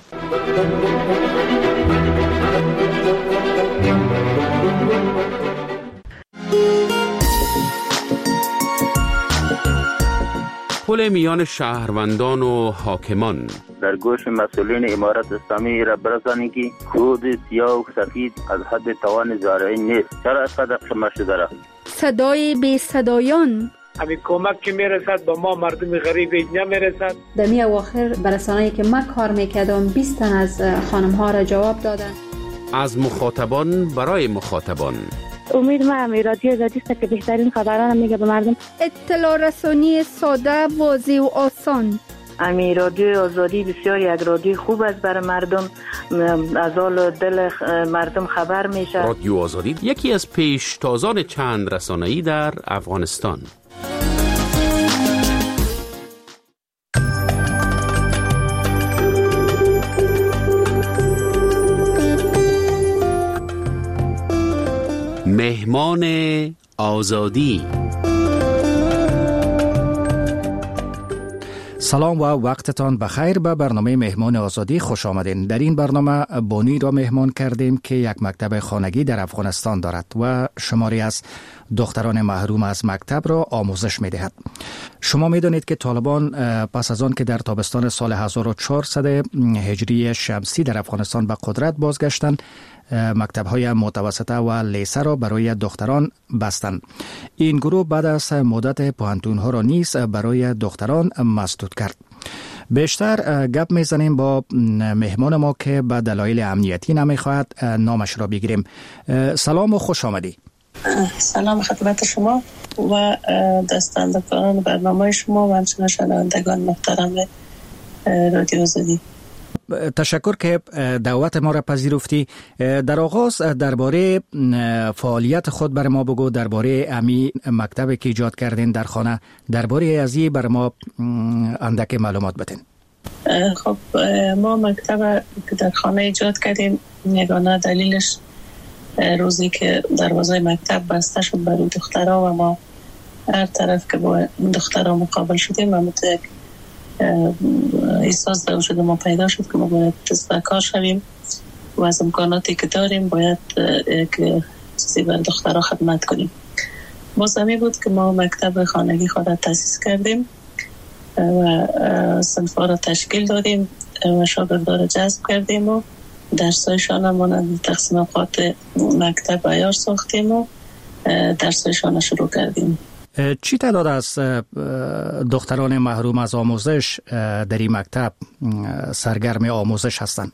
پل میان شهروندان و حاکمان. در گوش مسئولین امارت اسلامی را برسانی که خود سیاه و سفید از حد توان زارعین نیست. چرا از قدر شما شده؟ صدای بی صدایان. همین کمک که میرسد با ما مردم غریب اینجا میرسد. در می اواخر برسانه‌ای که من کار میکردم بیست تن از خانم ها را جواب دادن. از مخاطبان برای مخاطبان. امید ما هم رادیو آزادی است که بهترین خبران میگه به مردم. اطلاع رسانی ساده، واضح و آسان. امی رادیو آزادی بسیار یک رادیو خوب است برای مردم، از حال دل مردم خبر میشه. رادیو آزادی یکی از پیشتازان چند رسانه‌ای در افغانستان. مهمان آزادی. سلام و وقتتان بخیر. به برنامه مهمان آزادی خوش آمدین. در این برنامه بانی را مهمان کردیم که یک مکتب خانگی در افغانستان دارد و شماری از دختران محروم از مکتب را آموزش می دهد. شما می دانید که طالبان پس از آن که در تابستان سال هزار و چهارصد هجری شمسی در افغانستان به قدرت بازگشتند، مکتب‌های متوسطه و لیسه را برای دختران بستند. این گروه بعد از مدت پوهنتون‌ها را نیز برای دختران مسدود کرد. بیشتر گپ میزنیم با مهمان ما که به دلایل امنیتی نمیخواهد نامش را بگیریم. سلام و خوش آمدی. سلام خدمت شما و دستاندکاران برنامه شما و همچنین شنوندگان محترم رادیو آزادی. تشکر که دعوت ما را پذیرفتی. در آغاز درباره فعالیت خود بر ما بگو، درباره امی مکتب که ایجاد کردین در خانه، درباره ازی بر ما اندک معلومات بدین. خب ما مکتب که در خانه ایجاد کردیم، یگانه دلیلش روزی که دروازه مکتب بسته شد برای دخترها و ما هر طرف که با دخترها مقابل شدیم و متوجه احساس دو شده ما پیدا شد که ما باید دست به کار شویم و از امکاناتی که داریم باید که چیزی بر دخترها خدمت کنیم. بازمی بود که ما مکتب خانگی خود را تأسیس کردیم و صنف‌ها را تشکیل دادیم و شاگردان را جذب کردیم و درسایشان را مانند تقسیم اوقات مکتب عیار ساختیم و درسایشان را شروع کردیم. چی تعداد از دختران محروم از آموزش در این مکتب سرگرم آموزش هستند؟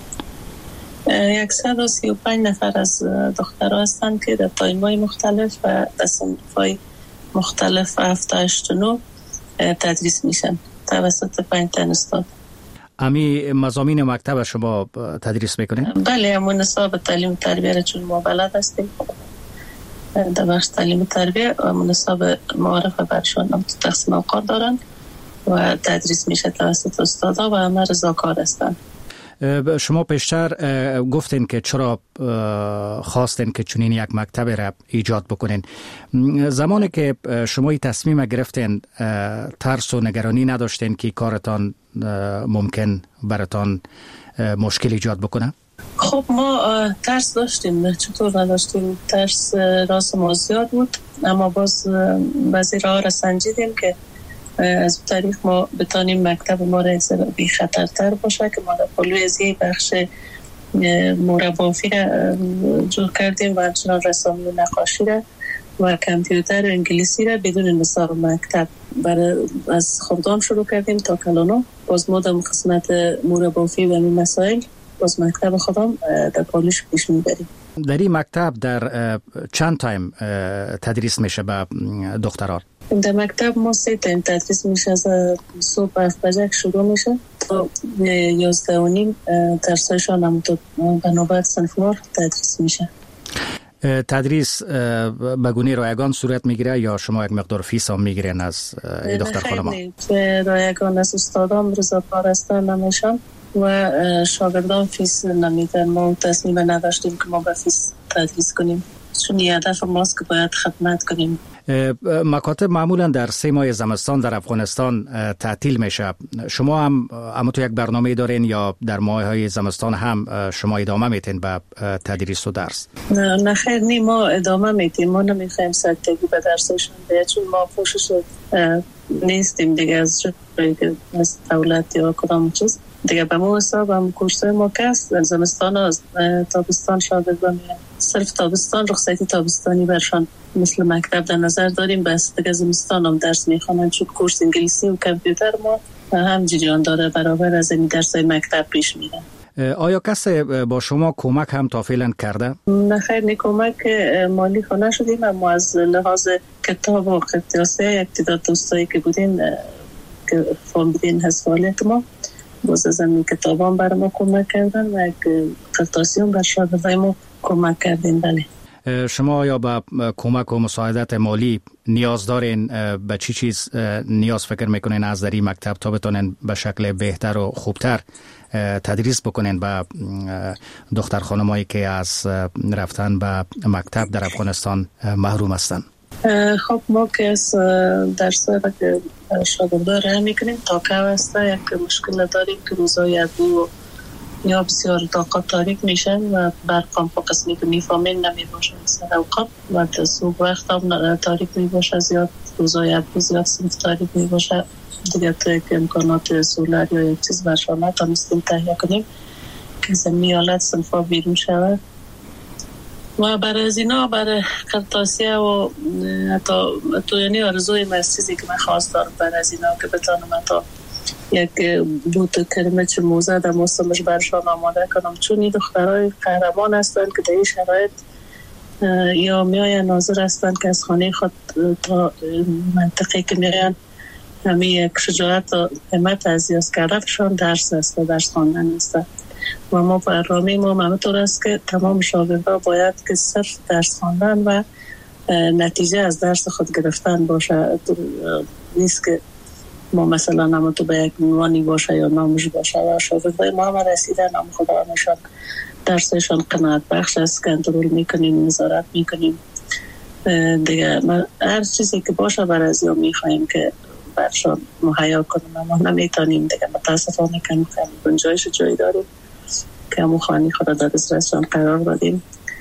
صد و سی و پنج نفر از دخترها هستند که در تایم‌های مختلف و در صنف‌های مختلف هفت تا هشت و نه تدریس میشن توسط پنج تن استاد. امی مضامین مکتب شما تدریس میکنین؟ بله، همون نصاب تعلیم و تربیه را چون ما بلد هستیم در بخش تعلیم و تربیه، همون نصاب معارف برشان هم تقسیم اوقات دارن و تدریس میشه توسط استادا و همه رضاکار هستن. شما پیشتر گفتین که چرا خواستین که چنین یک مکتب را ایجاد بکنین. زمانی که شما این تصمیم گرفتین ترس و نگرانی نداشتین که کارتان ممکن براتان مشکل ایجاد بکنه؟ خب ما ترس داشتیم، چطور نداشتیم؟ ترس راست ما زیاد بود، اما باز بعضی راه را سنجیدیم که از طریق ما بتانیم مکتب ما را بی خطرتر باشه که ما در پلوی از یک بخش مربافی را جور کردیم و همچنان رسامی و نقاشی را و کامپیوتر و انگلیسی را بدون نصاب مکتب برای از خردام شروع کردیم تا کلانو. باز ما در قسمت مربافی و این مسائل باز مکتب خودم در پالوش پیش میبریم. در این مکتب در چند تایم تدریس میشه به دختران؟ در مکتب ما سه تایم تدریس میشه، از صبح هفت بجه شروع میشه تا یازده و نیم درسایشان هم تا به نوبت صنفوار تدریس میشه. تدریس به گونه رایگان صورت میگیره یا شما یک مقدار فیس هم میگیرین از دختر خانما؟ خیلی رایگان از استادان رضاکار هستن نمیشن و شاگردان فیس نمیدن. ما تصمیم نداشتیم که ما به فیس تدریس کنیم چون هدف ماست که باید خدمت کنیم. مکاتب معمولا در سه ماه زمستان در افغانستان تعطیل میشه. شما هم اما تو یک برنامه دارین یا در ماه های زمستان هم شما ادامه میتین به تدریس و درس؟ نه نه خیر نی، ما ادامه میتیم. ما نمیخوایم سرتگی به درسشون بده چون ما پوشش نیستیم دیگه از جایی که از دولت یا کدام چیز دیگه. به ما حساب هم کورسای ما کس در زمستان از تابستان شاگردان میرن. صرف تابستان رخصتی تابستانی برشان مثل مکتب در نظر داریم، بس دیگه زمستان هم درس میخوانن چون کورس انگلیسی و کامپیوتر ما هم جریان داره برابر از این درسای مکتب پیش میره. آیا کسی با شما کمک هم تا فعلا کرده؟ نه خیر نی، کمک مالی خونه شدیم اما از لحاظ کتاب و قطعاسه یک تعداد دوستایی که بودین که فرم بدین از فعالیت ما باز از این کتاب هم برای ما کمک کردن و یک قطعاسی هم بر شاگردای ما کمک کردین. بله. شما یا به کمک و مساعدت مالی نیاز دارین؟ به چی چیز نیاز فکر میکنین از در این مکتب تا بتونین به شکل بهتر و خوبتر تدریس بکنین به دختر خانمایی که از رفتن به مکتب در افغانستان محروم هستن؟ خب ما که از درسایی را که شاگردان راه میکنیم تا که هسته یک مشکل داریم که روزای ادو یا بسیار طاقت تاریک میشن و برقام په قسمی که میفهمین نمی باشه مثل اوقات و صبح وقت هم تاریک می باشه، زیاد روزای ابری زیاد صنف تاریک می باشه دیگه. تو یک امکانات سولر یا یک چیز برشانه تا میستیم تهیه کنیم که زمین حالت صنفا بیرون شود و برای از اینا برای قرطاسیه و حتی تو یعنی آرزوی مسیزی که من خواست دارم برای از اینا که بتانم حتی یک بوت کلمه چه موزه در موسمش برشان آماده کنم چون این دخترهای قهرمان هستن که در این شرایط یا میای ناظر هستن که از خانه خود تا منطقه که میرن همه یک شجاعت و همت از یاز کردنشان درس است و درس خواندن است و ما برنامه ما همطور است که تمام شاگردها باید که صرف درس خواندن و نتیجه از درس خود گرفتن باشه. نیست که ما مثلا نام تو به یک عنوانی باشه یا نامش باشه و شاگردای ما هم رسیدن نام خدا نشان درسشان قناعت بخش است، کنترل میکنیم، نظارت میکنیم دیگه. هر چیزی که باشه برای از یا میخواییم که برشان مهیا کنیم اما نمیتونیم دیگه. متاسفانه کم کم گنجایش جایی داریم که همون خانی خدا در دسترسشان قرار دادیم،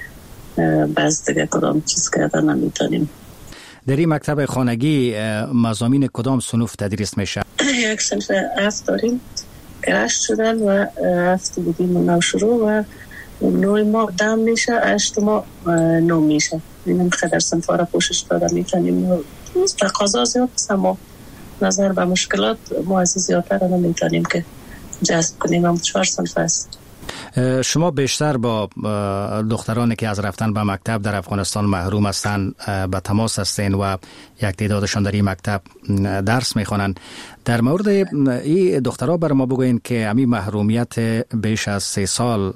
بس دیگه کدام چیز کردن نمیتونیم. در این مکتب خانگی مضامین کدام صنوف تدریس میشه؟ یک صنف هفت داریم که هشت شدن و هفت بودیم و نو شروع و نوی ما دم میشه، هشت ما نو میشه. این خدر صنف ها را پوشش داده میتونیم. تقاضا زیاد است اما نظر به مشکلات ما از زیادتر را نمیتونیم که جذب کنیم. هم چهار صنف هست. شما بیشتر با دخترانی که از رفتن به مکتب در افغانستان محروم هستند به تماس هستین و یک تعدادشان در این مکتب درس میخوانند. در مورد این دخترها بر ما بگوین که همین محرومیت بیش از سه سال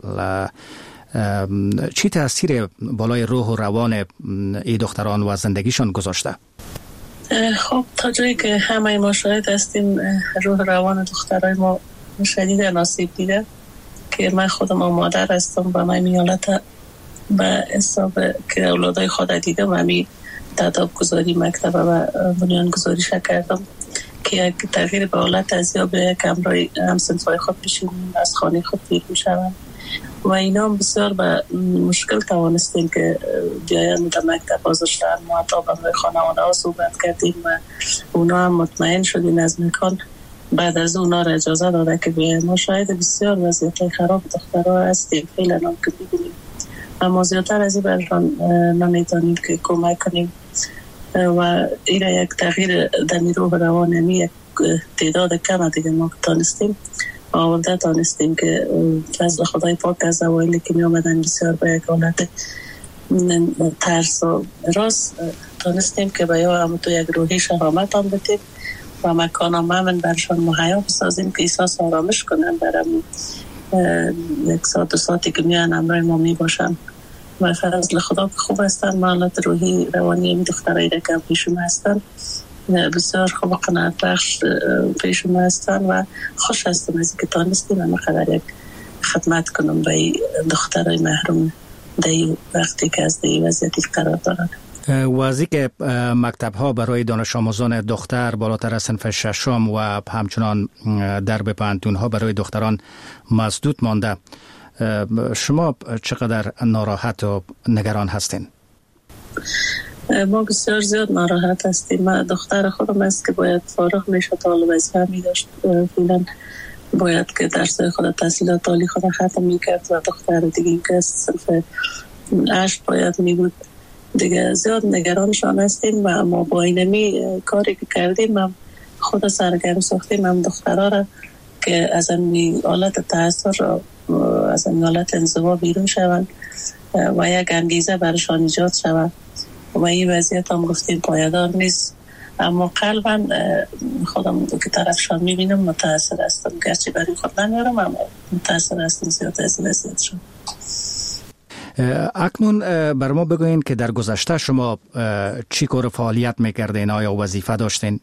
چی تاثیر بالای روح و روان این دختران و زندگیشان گذاشته؟ خب تا جایی که همه ما شاهد هستیم روح روان دخترای ما شدید آسیب دیده که من خودم مادر هستم و من میالت به حساب که اولادای خود دیدم و می تداب گذاری مکتب و بنیان گذاری کردم که یک تغییر به حالت از یا به یک امرای همسنفای خود بشیم از خانه خود بیر میشوند و اینا بسیار به مشکل توانستیم که بیاین در مکتب حاضر شدن. ما تا با خانواده ها صحبت کردیم و اونا هم مطمئن شدین از مکان بعد از اونا را اجازه داده که بیاین. ما شاید بسیار وضعیت خراب دخترها هستیم فعلا هم که ببینیم اما زیادتر از این برشان نمیتونیم که کمک کنیم و این یک تغییر در نیروی روانی یک تعداد کم دیگه ما تانستیم آورده تانستیم که فضل خدای پاک از اوایلی که می آمدن بسیار به یک حالت ترس و راست تانستیم که به یا هم تو یک روحی شهامت هم بتیم و مکان هم همین برشان مهیا بسازیم که احساس آرامش کنن برم یک ساعت و ساعتی که میان امرای ما می باشن و فضل خدا که خوب هستن محلات روحی روانی این دخترایی که پیشون هستن بسیار خوب قناعت بخش پیشون هستن و خوش هستم از که تانستیم همه قدر یک خدمت کنم به دخترای محروم در وقتی که از در وضعیتی قرار دارن. وضعی که مکتب ها برای دانش آموزان دختر بالاتر از صنف ششم و همچنان درب پانتون ها برای دختران مسدود مانده، شما چقدر ناراحت و نگران هستین؟ ما بسیار زیاد ناراحت هستیم. من دختر خودم است که باید فارغ میشه طالب وظیفه می داشت فعلا باید که درس خود تحصیلات عالی خود ختم میکرد و دختر دیگه که صنف هشت باید می بود دیگه. زیاد نگرانشان هستیم و ما با اینمی کاری که کردیم هم خود سرگرم ساختیم هم دخترها را که از این حالت تأثیر از این حالت انزوا بیرون شوند و یک انگیزه برشان ایجاد شود و این وضعیت هم گفتیم پایدار نیست اما قلبا خودم که طرفشان میبینم متأثر هستم گرچه برای خود نمیارم اما متأثر هستم زیاد از وضعیتشان. اکنون بر ما بگوین که در گذشته شما چی کار فعالیت میکردین؟ آیا وظیفه داشتین؟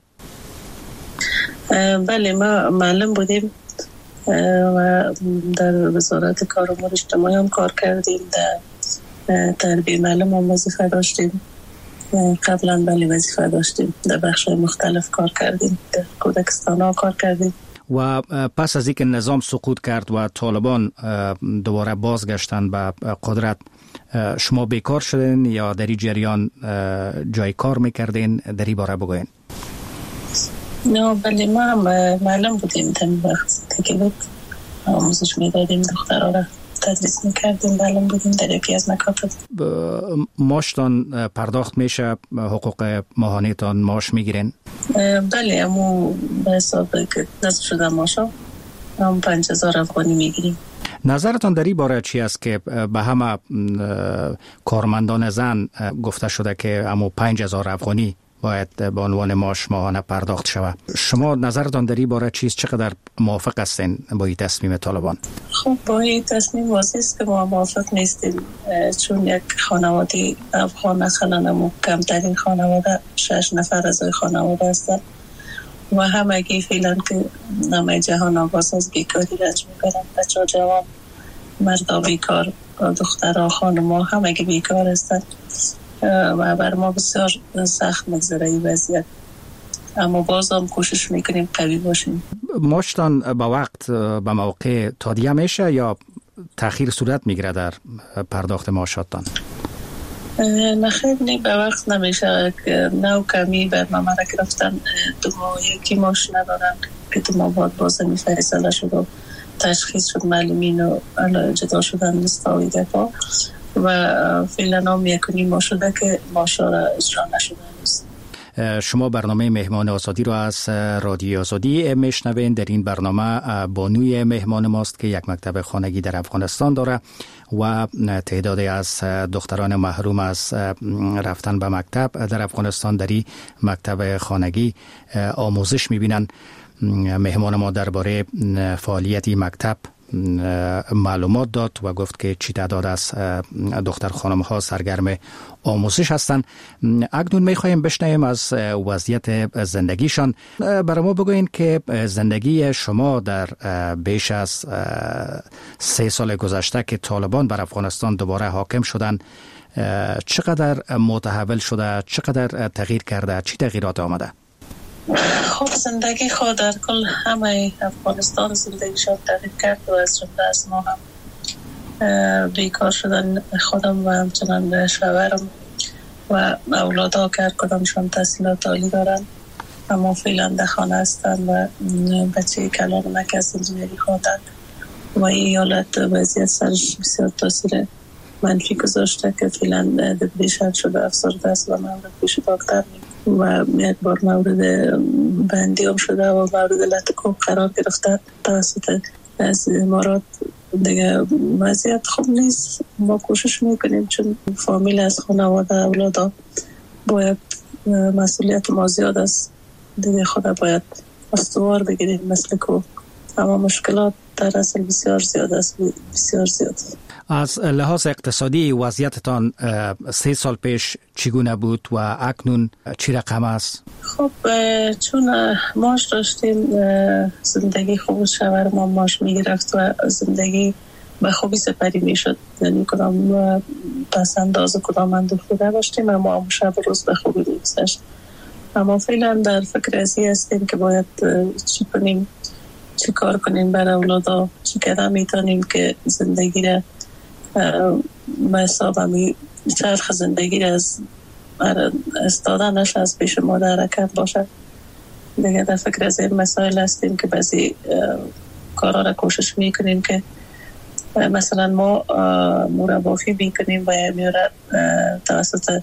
بله ما معلم بودیم و در وزارت کار امور اجتماعی هم کار کردیم، در تربیه معلم هم وظیفه داشتیم، قبلا بله وظیفه داشتیم، در بخش مختلف کار کردیم، در کودکستان ها کار کردیم. و پس از اینکه نظام سقوط کرد و طالبان دوباره بازگشتن به قدرت شما بیکار شدین یا در این جریان جای کار میکردین؟ در این باره بگوین. نه بله ما هم معلم بودیم تمی وقت که بود آموزش میدادیم دخترها را تدریس میکردیم معلم بودیم در یکی از مکاتب. ماشتان پرداخت میشه؟ حقوق ماهانیتان معاش میگیرین؟ بله امو به حساب که نصف شده ماشا هم پنج هزار افغانی میگیریم. نظرتان در این باره چی است که به همه کارمندان زن گفته شده که امو پنج هزار افغانی باید به عنوان معاش ماهانه پرداخت شود؟ شما نظرتان در این باره چیست؟ چقدر موافق هستین با این تصمیم طالبان؟ خب با این تصمیم واضح است که ما موافق نیستیم، چون یک خانواده افغان مثلا کمترین خانواده شش نفر از خانواده هستند و همگی فعلا که نامه جهان آواز از بیکاری رنج میبرن، بچه جوان مردا بیکار دخترها خانم‌ها همگی بیکار هستند و بر ما بسیار سخت مگذره این وضعیت، اما باز هم کوشش میکنیم قوی باشیم. ماشتان با وقت به موقع تادیه میشه یا تأخیر صورت میگیره در پرداخت معاشاتان؟ نخیر نه به وقت نمیشه، نو کمی برنامه را گرفتن دو ماه یکی معاش ندارن که دو ماه بعد باز می فیصله شد و تشخیص شد معلمین و جدا شدن لستاوی دفاع و فعلا هم یکنی ما شده که معاشا را اجرا نشده نیست. شما برنامه مهمان آزادی رو از رادیو آزادی میشنوین. در این برنامه بانوی مهمان ماست که یک مکتب خانگی در افغانستان داره و تعدادی از دختران محروم از رفتن به مکتب در افغانستان در این مکتب خانگی آموزش میبینن. مهمان ما درباره فعالیت مکتب معلومات داد و گفت که چی تعداد از دختر خانم ها سرگرم آموزش هستند. اکنون میخوایم بشنویم از وضعیت زندگیشان. برای ما بگوین که زندگی شما در بیش از سه سال گذشته که طالبان بر افغانستان دوباره حاکم شدن چقدر متحول شده، چقدر تغییر کرده، چی تغییرات آمده؟ خب زندگی خود در کل همه افغانستان زندگی شد تغییر کرد و از جمله از ما هم بیکار شدن خودم و همچنان شوهرم و اولادها که هر کدامشان تحصیلات عالی دارن اما فعلا در خانه هستن و بچه کلان نکس انجینری خوندن و این حالت وضعیت سرش بسیار تاثیر منفی گذاشته که فعلا دپریشن شده، افسرده است و من پیش دکتر و یک بار مورد بندی هم شده و مورد لطکوب قرار گرفته توسط از امارات. دیگه وضعیت خوب نیست. ما کوشش میکنیم چون فامیل از خانواده اولادا باید مسئولیت ما زیاد است دیگه، خدا باید استوار بگیریم مثل کو، اما مشکلات در اصل بسیار زیاد است، بسیار زیاد. از لحاظ اقتصادی وضعیتتان سه سال پیش چگونه بود و اکنون چی رقم است؟ خب چون ماش داشتیم زندگی خوب شوهر ما ماش میگرفت و زندگی به خوبی سپری میشد، یعنی کدام پس انداز کدام اندوخته داشتیم اما هم شب روز به خوبی میگذشت. اما فعلا در فکر ازی هستیم که باید چی کنیم، چی کار کنیم برای اولادا، چی قدم میتونیم که زندگی را به حساب همی چرخ زندگی را از استادنش از پیش ما در حرکت باشد. دیگه در فکر از این مسائل هستیم که بعضی کارا را کوشش میکنیم که مثلا ما مربافی میکنیم و میاره توسط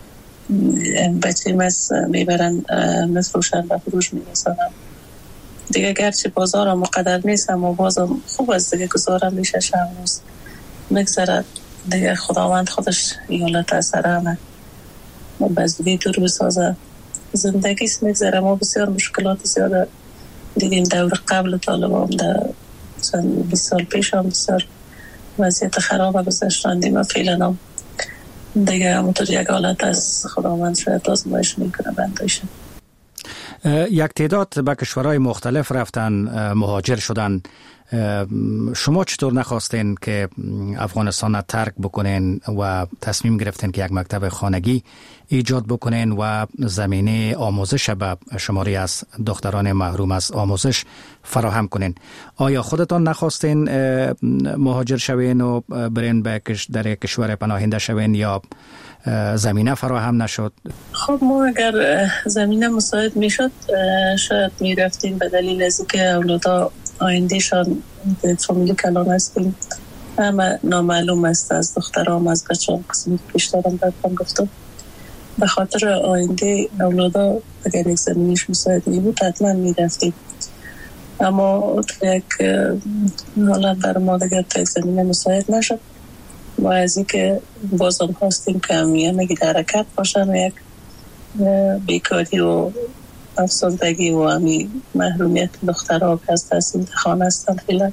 بچه مز میبرن مفروشن و فروش میرسانن. دیگه گرچه بازار هم مقدر نیست اما بازم خوب است دیگه گذارم میشه شب روز مگذرد دیگه. خداوند خودش ایالت اثر همه بزدی دور بسازه زندگی است مگذره. ما بسیار مشکلات زیاده دیدیم دور قبل طالبان در چند بیست سال پیش هم بسیار وضعیت خراب گذاشتندیم و فعلا هم دیگه همونطور یک حالت از خداوند شاید آزمایش میکنه بندایشه. یک تعداد به کشورهای مختلف رفتن، مهاجر شدن. شما چطور نخواستین که افغانستان را ترک بکنین و تصمیم گرفتین که یک مکتب خانگی ایجاد بکنین و زمینه آموزش به شماری از دختران محروم از آموزش فراهم کنین؟ آیا خودتان نخواستین مهاجر شوین و برین به در کشور پناهنده شوین یا زمینه فراهم نشد؟ خب ما اگر زمینه مساعد میشد شاید میرفتیم، به دلیل از اینکه اولادا آیندهشان فامیلی کلان هستیم اما نامعلوم است از دخترام از بچه‌ام قسمی پیش دارم براتون گفتم. به خاطر آینده اولادا اگر یک زمینیش مساعد می بود حتما می رفتیم، اما یک حالت بر ما دیگر تا یک زمینه مساعد نشد و از این که بازم خواستیم که همیه در حرکت باشن و یک بیکاری و افسردگی و همی محرومیت دخترها که از تحصیل خانه هستند خیلی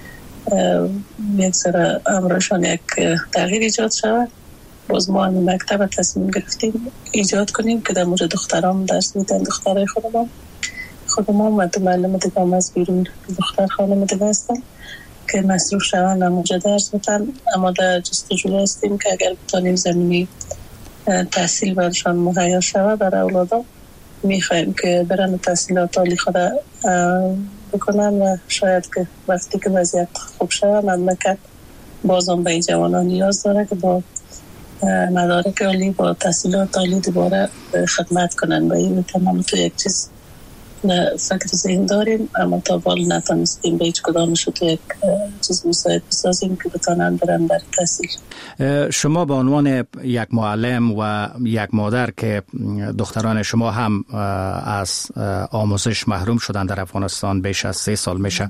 یک سر امرشان یک تغییر ایجاد شود. باز ما همی مکتب تصمیم گرفتیم ایجاد کنیم که در مورد دختران درس میدن، دخترهای خودمان خودمان و دو معلم دیگه هم از بیرون دختر خانم دیگه هستن که مصروف شوند همونجا درس میدن. اما در جستجو هستیم که اگر بتانیم زمینی تحصیل برشان مهیا شود برای اولادا میخوایم که برن تحصیلات عالی خود بکنن و شاید که وقتی که وضعیت خوب شود مملکت بازم به این جوانان نیاز داره که با مدارک عالی با تحصیلات عالی دوباره خدمت کنن و این تمام تو یک چیز فکر ذهن داریم، اما تا بال نتانستیم به هیچ کدامش تو یک چیز مساعد بسازیم که بتانن برن در تحصیل. شما به عنوان یک معلم و یک مادر که دختران شما هم از آموزش محروم شدن در افغانستان بیش از سه سال میشه،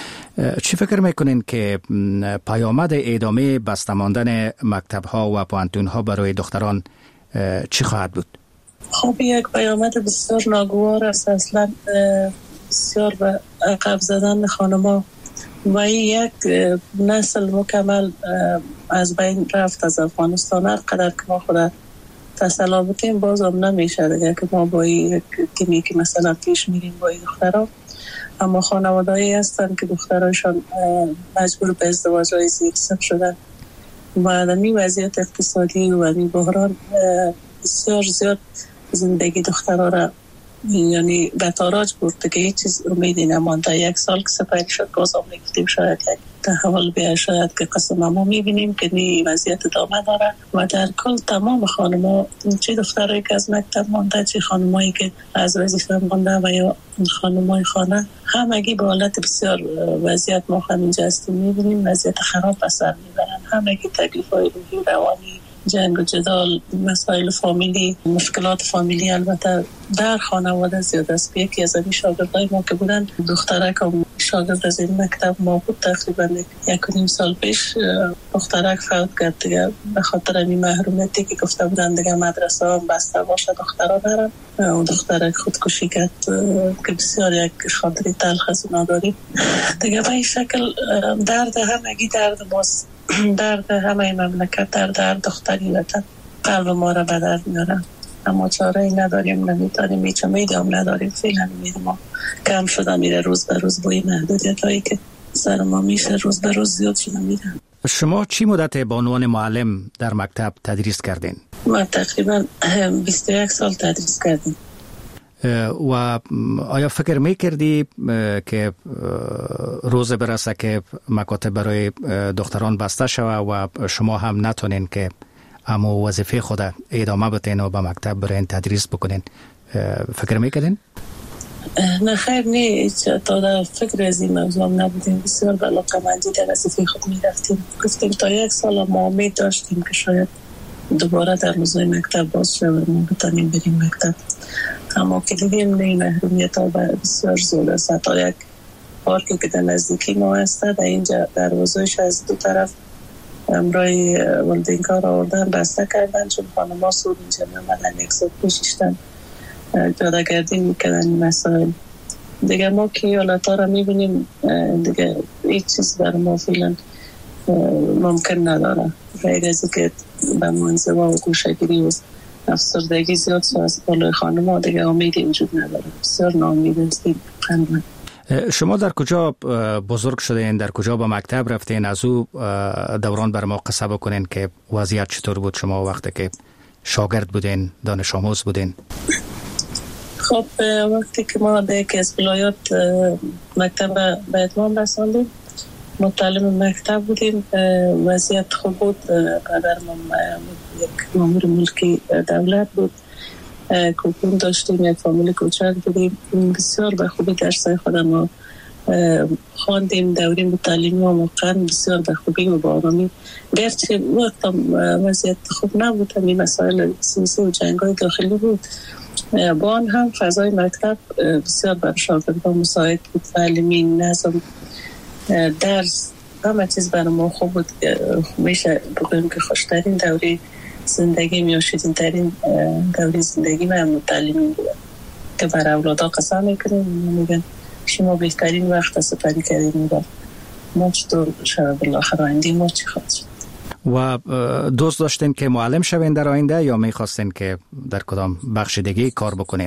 چی فکر میکنین که پیامد ادامه بسته ماندن مکتب ها و پوهنتون ها برای دختران چی خواهد بود؟ خب یک پیامد بسیار ناگوار است، اصلا بسیار به عقب زدن خانم‌ها و این یک نسل مکمل از بین رفت از افغانستان. هر قدر که ما خود تسلا بودیم باز هم نمیشه دیگه که ما با یک تیمی که مثلا پیش میریم با این دخترها، اما خانواده‌ای هستن که دخترایشان مجبور به ازدواج‌های زیرسق شدن و در این وضعیت اقتصادی و این بحران بسیار زیاد زندگی دخترها را یعنی به تاراج برد که هیچ چیز امیدی نمانده. یک سال که سپری شد باز هم میگفتیم شاید یک تحول بیاید، شاید که قسم ما میبینیم که این وضعیت ادامه داره و در کل تمام خانم‌ها، چه دخترایی که از مکتب مانده چه خانمایی که از وظیفه مانده و یا خانمای خانه، همگی به حالت بسیار وضعیت ما هم اینجا هستیم میبینیم وضعیت خراب به سر میبرن. همگی تکلیف‌های روحی روانی، جنگ و جدال، مسائل فامیلی، مشکلات فامیلی البته در خانواده زیاد است. یکی از این شاگردای ما که بودن دخترک هم شاگرد از این مکتب ما بود، تقریبا یک و نیم سال پیش دخترک فوت کرد دیگه به خاطر این محرومیتی که گفته بودن دیگه مدرسه هم بسته باشه دخترها برن. اون دخترک خودکشی کرد که بسیار یک خاطری تلخ از اونا داریم دیگه. به این شکل درد همگی درد ماست، درد همه مملکت، درد هر دختری وطن قلب ما را به درد میارن، اما چاره ای نداریم، نمیتونیم، هیچ امیدی هم نداریم. فعلا امید ما کم شده میره روز به روز با این محدودیت هایی که سر ما میشه روز به روز زیاد شده میره. شما چی مدت به عنوان معلم در مکتب تدریس کردین؟ ما تقریبا بیست و یک سال تدریس کردیم. و آیا فکر میکردی که روز برسه که مکاتب برای دختران بسته شوه و شما هم نتونین که اما وظیفه خود ادامه بتین و به مکتب برای تدریس بکنین، فکر میکردین؟ نه خیر، نه تا در فکر از این موضوع نبودیم. بسیار به علاقه‌مندی در وظیفه خود میرفتیم. گفتیم تا یک سال ما امید داشتیم که شاید دوباره در موضوع مکتب باز شود ما بتانیم بریم مکتب، اما که دیدیم نه محرومیت ها بسیار زود است. تا یک پارکی که در نزدیکی ما هست در اینجا در وضوعش از دو طرف امرای ولدینکار آوردن بسته کردن، چون خانم ها سود اینجا نمدن یک سال پیششتن جاده گردی میکردن این مسائل دیگه. ما که حالت ها را میبینیم دیگه هیچ چیز بر ما فیلن ممکن نداره غیر از که به منزوا و گوشگیری و افسردگی زیاد شد از بالای خانم ها دیگه امیدی وجود نداره. بسیار ناامید هستیم. شما در کجا بزرگ شدین؟ در کجا با مکتب رفتین؟ از او دوران بر ما قصه بکنین که وضعیت چطور بود شما وقتی که شاگرد بودین، دانش آموز بودین؟ خب وقتی که ما در یکی از ولایات مکتب به اتمام رساندیم، متعلم مکتب بودیم، وضعیت خوب بود. پدرم یک مامور ملکی دولت بود، کوپون داشتیم، یک فامیل کوچک بودیم، بسیار به خوبی درسای خودم ما خواندیم. دوریم تعلیمی و موقعا بسیار به خوبی و با آرامی، گرچه وقتا وضعیت خوب نبود، همین مسائل سیاسی و جنگ‌های داخلی بود، با آن هم فضای مکتب بسیار بر شاگردان مساعد بود، تعلیمی، نظم، درس، همه چیز برای ما خوب بود. میشه بگویم که خوشترین دوری زندگی یا شیرین‌ترین دوری زندگی من تعلیمی بود که برای اولادا قسم میکنیم، میگن شما بهترین وقت سپری کردیم و ما چطور شد بالاخره آینده ما چی خواهد شد. و دوست داشتین که معلم شوین در آینده یا میخواستین که در کدام بخش دیگه کار بکنین؟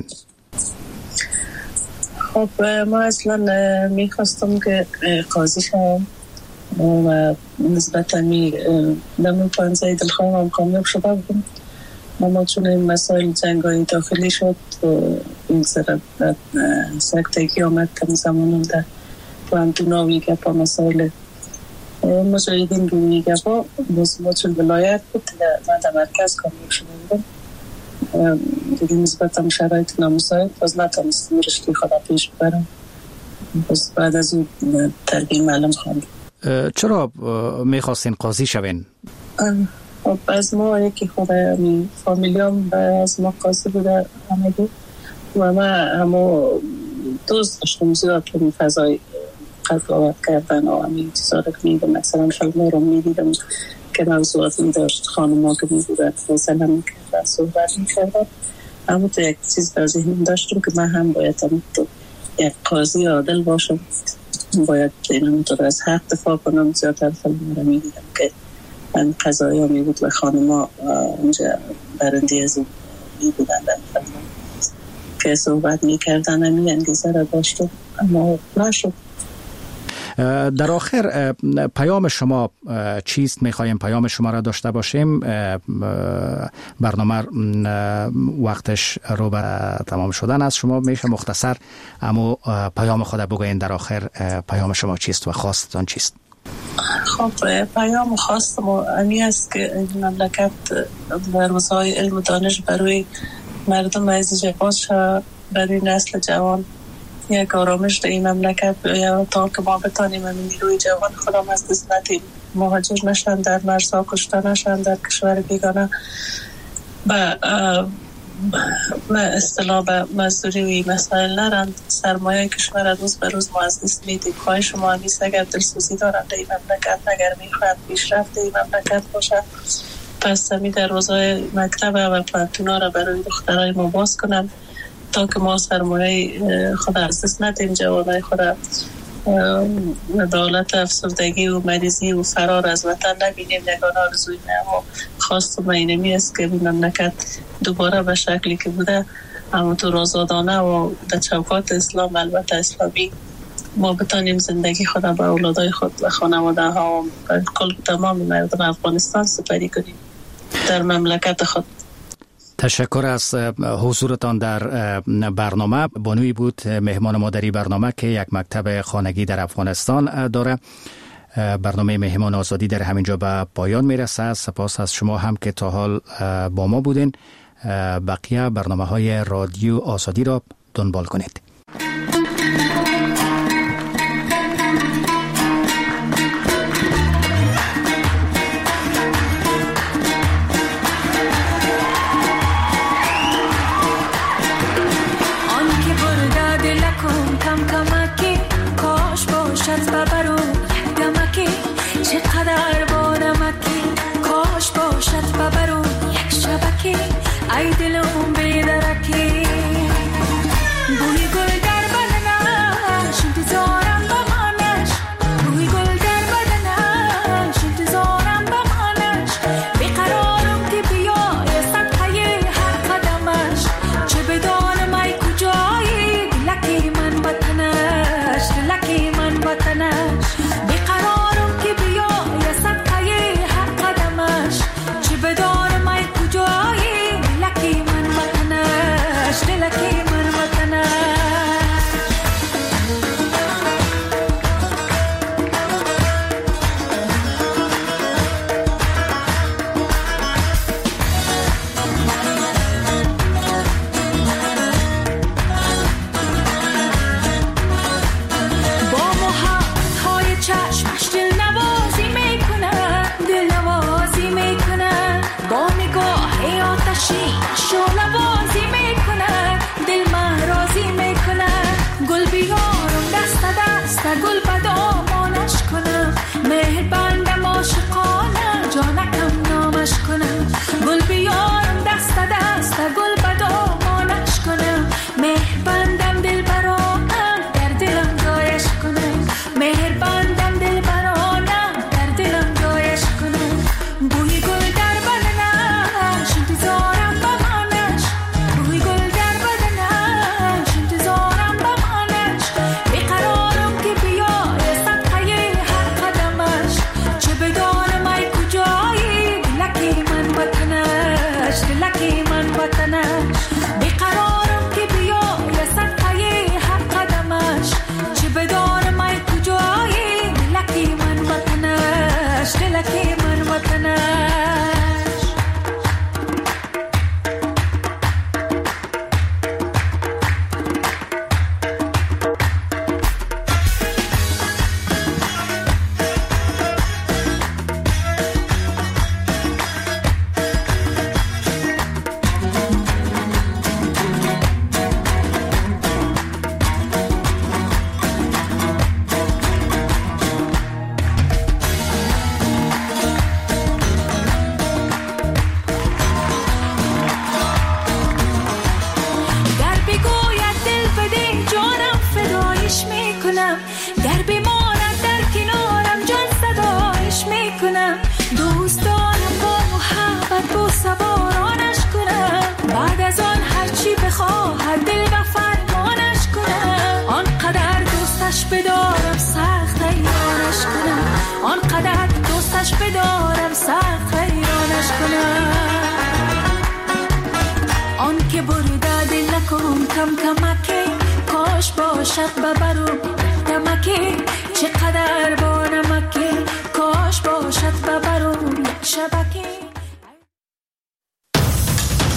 خب ما اصلا میخواستم که قاضی شوم و نسبتا می دمون پانزه دلخواهم کامیاب شده بودم، اما چون این مسائل جنگای داخلی شد این سر سکتگی آمد که زمانم در پوانتونا ویگه پا مسائل مجاهدین رو ویگه پا ما چون ولایت بود من در مرکز کامیاب شده بودم دیگه نسبتا شرایط نامساعد باز نتونستم رشته خود پیش ببرم. باز بعد از اون تربیه معلم خواندم. چرا میخواستین قاضی شوین؟ خب از ما یکی خود فامیلیام از ما قاضی بوده همگی و ما همو دوست داشتم زیاد تو این فضای قضاوت کردن و همین چیزا رو میدم. مثلا فیلم رو میدیدم که موضوعات میداشت، خانم ها که میبودن مثلا میکردن صحبت میکردن. اما تو یک چیز در ذهنم داشتم که من هم باید هم تو یک قاضی عادل باشم، باید اینم تو از حق دفاع کنم. زیادتر فیلم رو میدیدم که من قضایی ها میبود و خانم ها اونجا برنده از اون میبودن در فیلم که صحبت میکردن. همین انگیزه را داشتم اما نشد. در آخر پیام شما چیست؟ میخوایم پیام شما را داشته باشیم. برنامه وقتش رو به تمام شدن است. شما میشه مختصر اما پیام خود بگوین در آخر پیام شما چیست و خواستتان چیست؟ خب پیام خواستم امی است که این مملکت در روزهای علم و دانش برای مردم عزیز باز برای نسل جوان یک آرامش در این مملکت یا تا که ما بتانیم همین نیروی جوان خودم از دست ندیم، مهاجر نشن، در مرزها کشته نشن، در کشور بیگانه و اصطلاح به مزدوری و این مسائل نرند. سرمایه کشور روز به روز ما از دست میدیم. خواهی شما همیست اگر دلسوزی دارند در این مملکت، اگر میخواهد پیشرفت این مملکت باشه، پس همی در روزهای مکتب و پانتونا را برای دخترای ما باز کنند تا که ما سرمایه خود از دست ندیم، جوانای خود دولت افسردگی و مریضی و فرار از وطن نبینیم. نگان آرزوی ما خواست و اینمی است که این مملکت دوباره به شکلی که بوده همونطور آزادانه و در چوکات اسلام، البته اسلامی، ما بتانیم زندگی خود به اولادای خود و خانواده ها و کل تمام مردم افغانستان سپری کنیم در مملکت خود. تشکر از حضورتان در برنامه. بانوی بود مهمان ما در این برنامه که یک مکتب خانگی در افغانستان داره. برنامه مهمان آزادی در همینجا به پایان میرسه. سپاس از شما هم که تا حال با ما بودین. بقیه برنامه های رادیو آزادی را دنبال کنید. ای دلم بیدرکی بوی گل در بدنش انتظارم بمانش، بوی گل در بدنش انتظارم بمانش. بیقرارم که بیای صدقه هر قدمش، چه بدانم ای کجایی دلکی من وطنش، دلکی من وطنش. بیقرارم که بیای صدقه هر قدمش، چه بدانم ای کجایی دلکی من وطنش، دلکی من وطنش. با محبت های چشمش دل نوازی میکنه، دل نوازی میکنه. با نگاه آتشی شعله بازی میکنه، دل مهرازی میکنه. گل بیارم دست دست گل به دامانش کنم، مهر بندم عاشقانه جانکم نامش کنم. گل بیارم دست دست گل به دامانش کنم، مهر بندم دل برانم در دلم جایش کنم، مهر بندم دل برانم در دلم جایش کنم. بوی گل در بدنش انتظارم بمانش، دوستش بدارم سخت حیرانش کنم، آنقدر دوستش بدارم سخت حیرانش کنم. آن که برده دل نکن کم کمکی، کاش باشد ببرو دمکی، چقدر با نمکی، کاش باشد ببرو یک شبکی.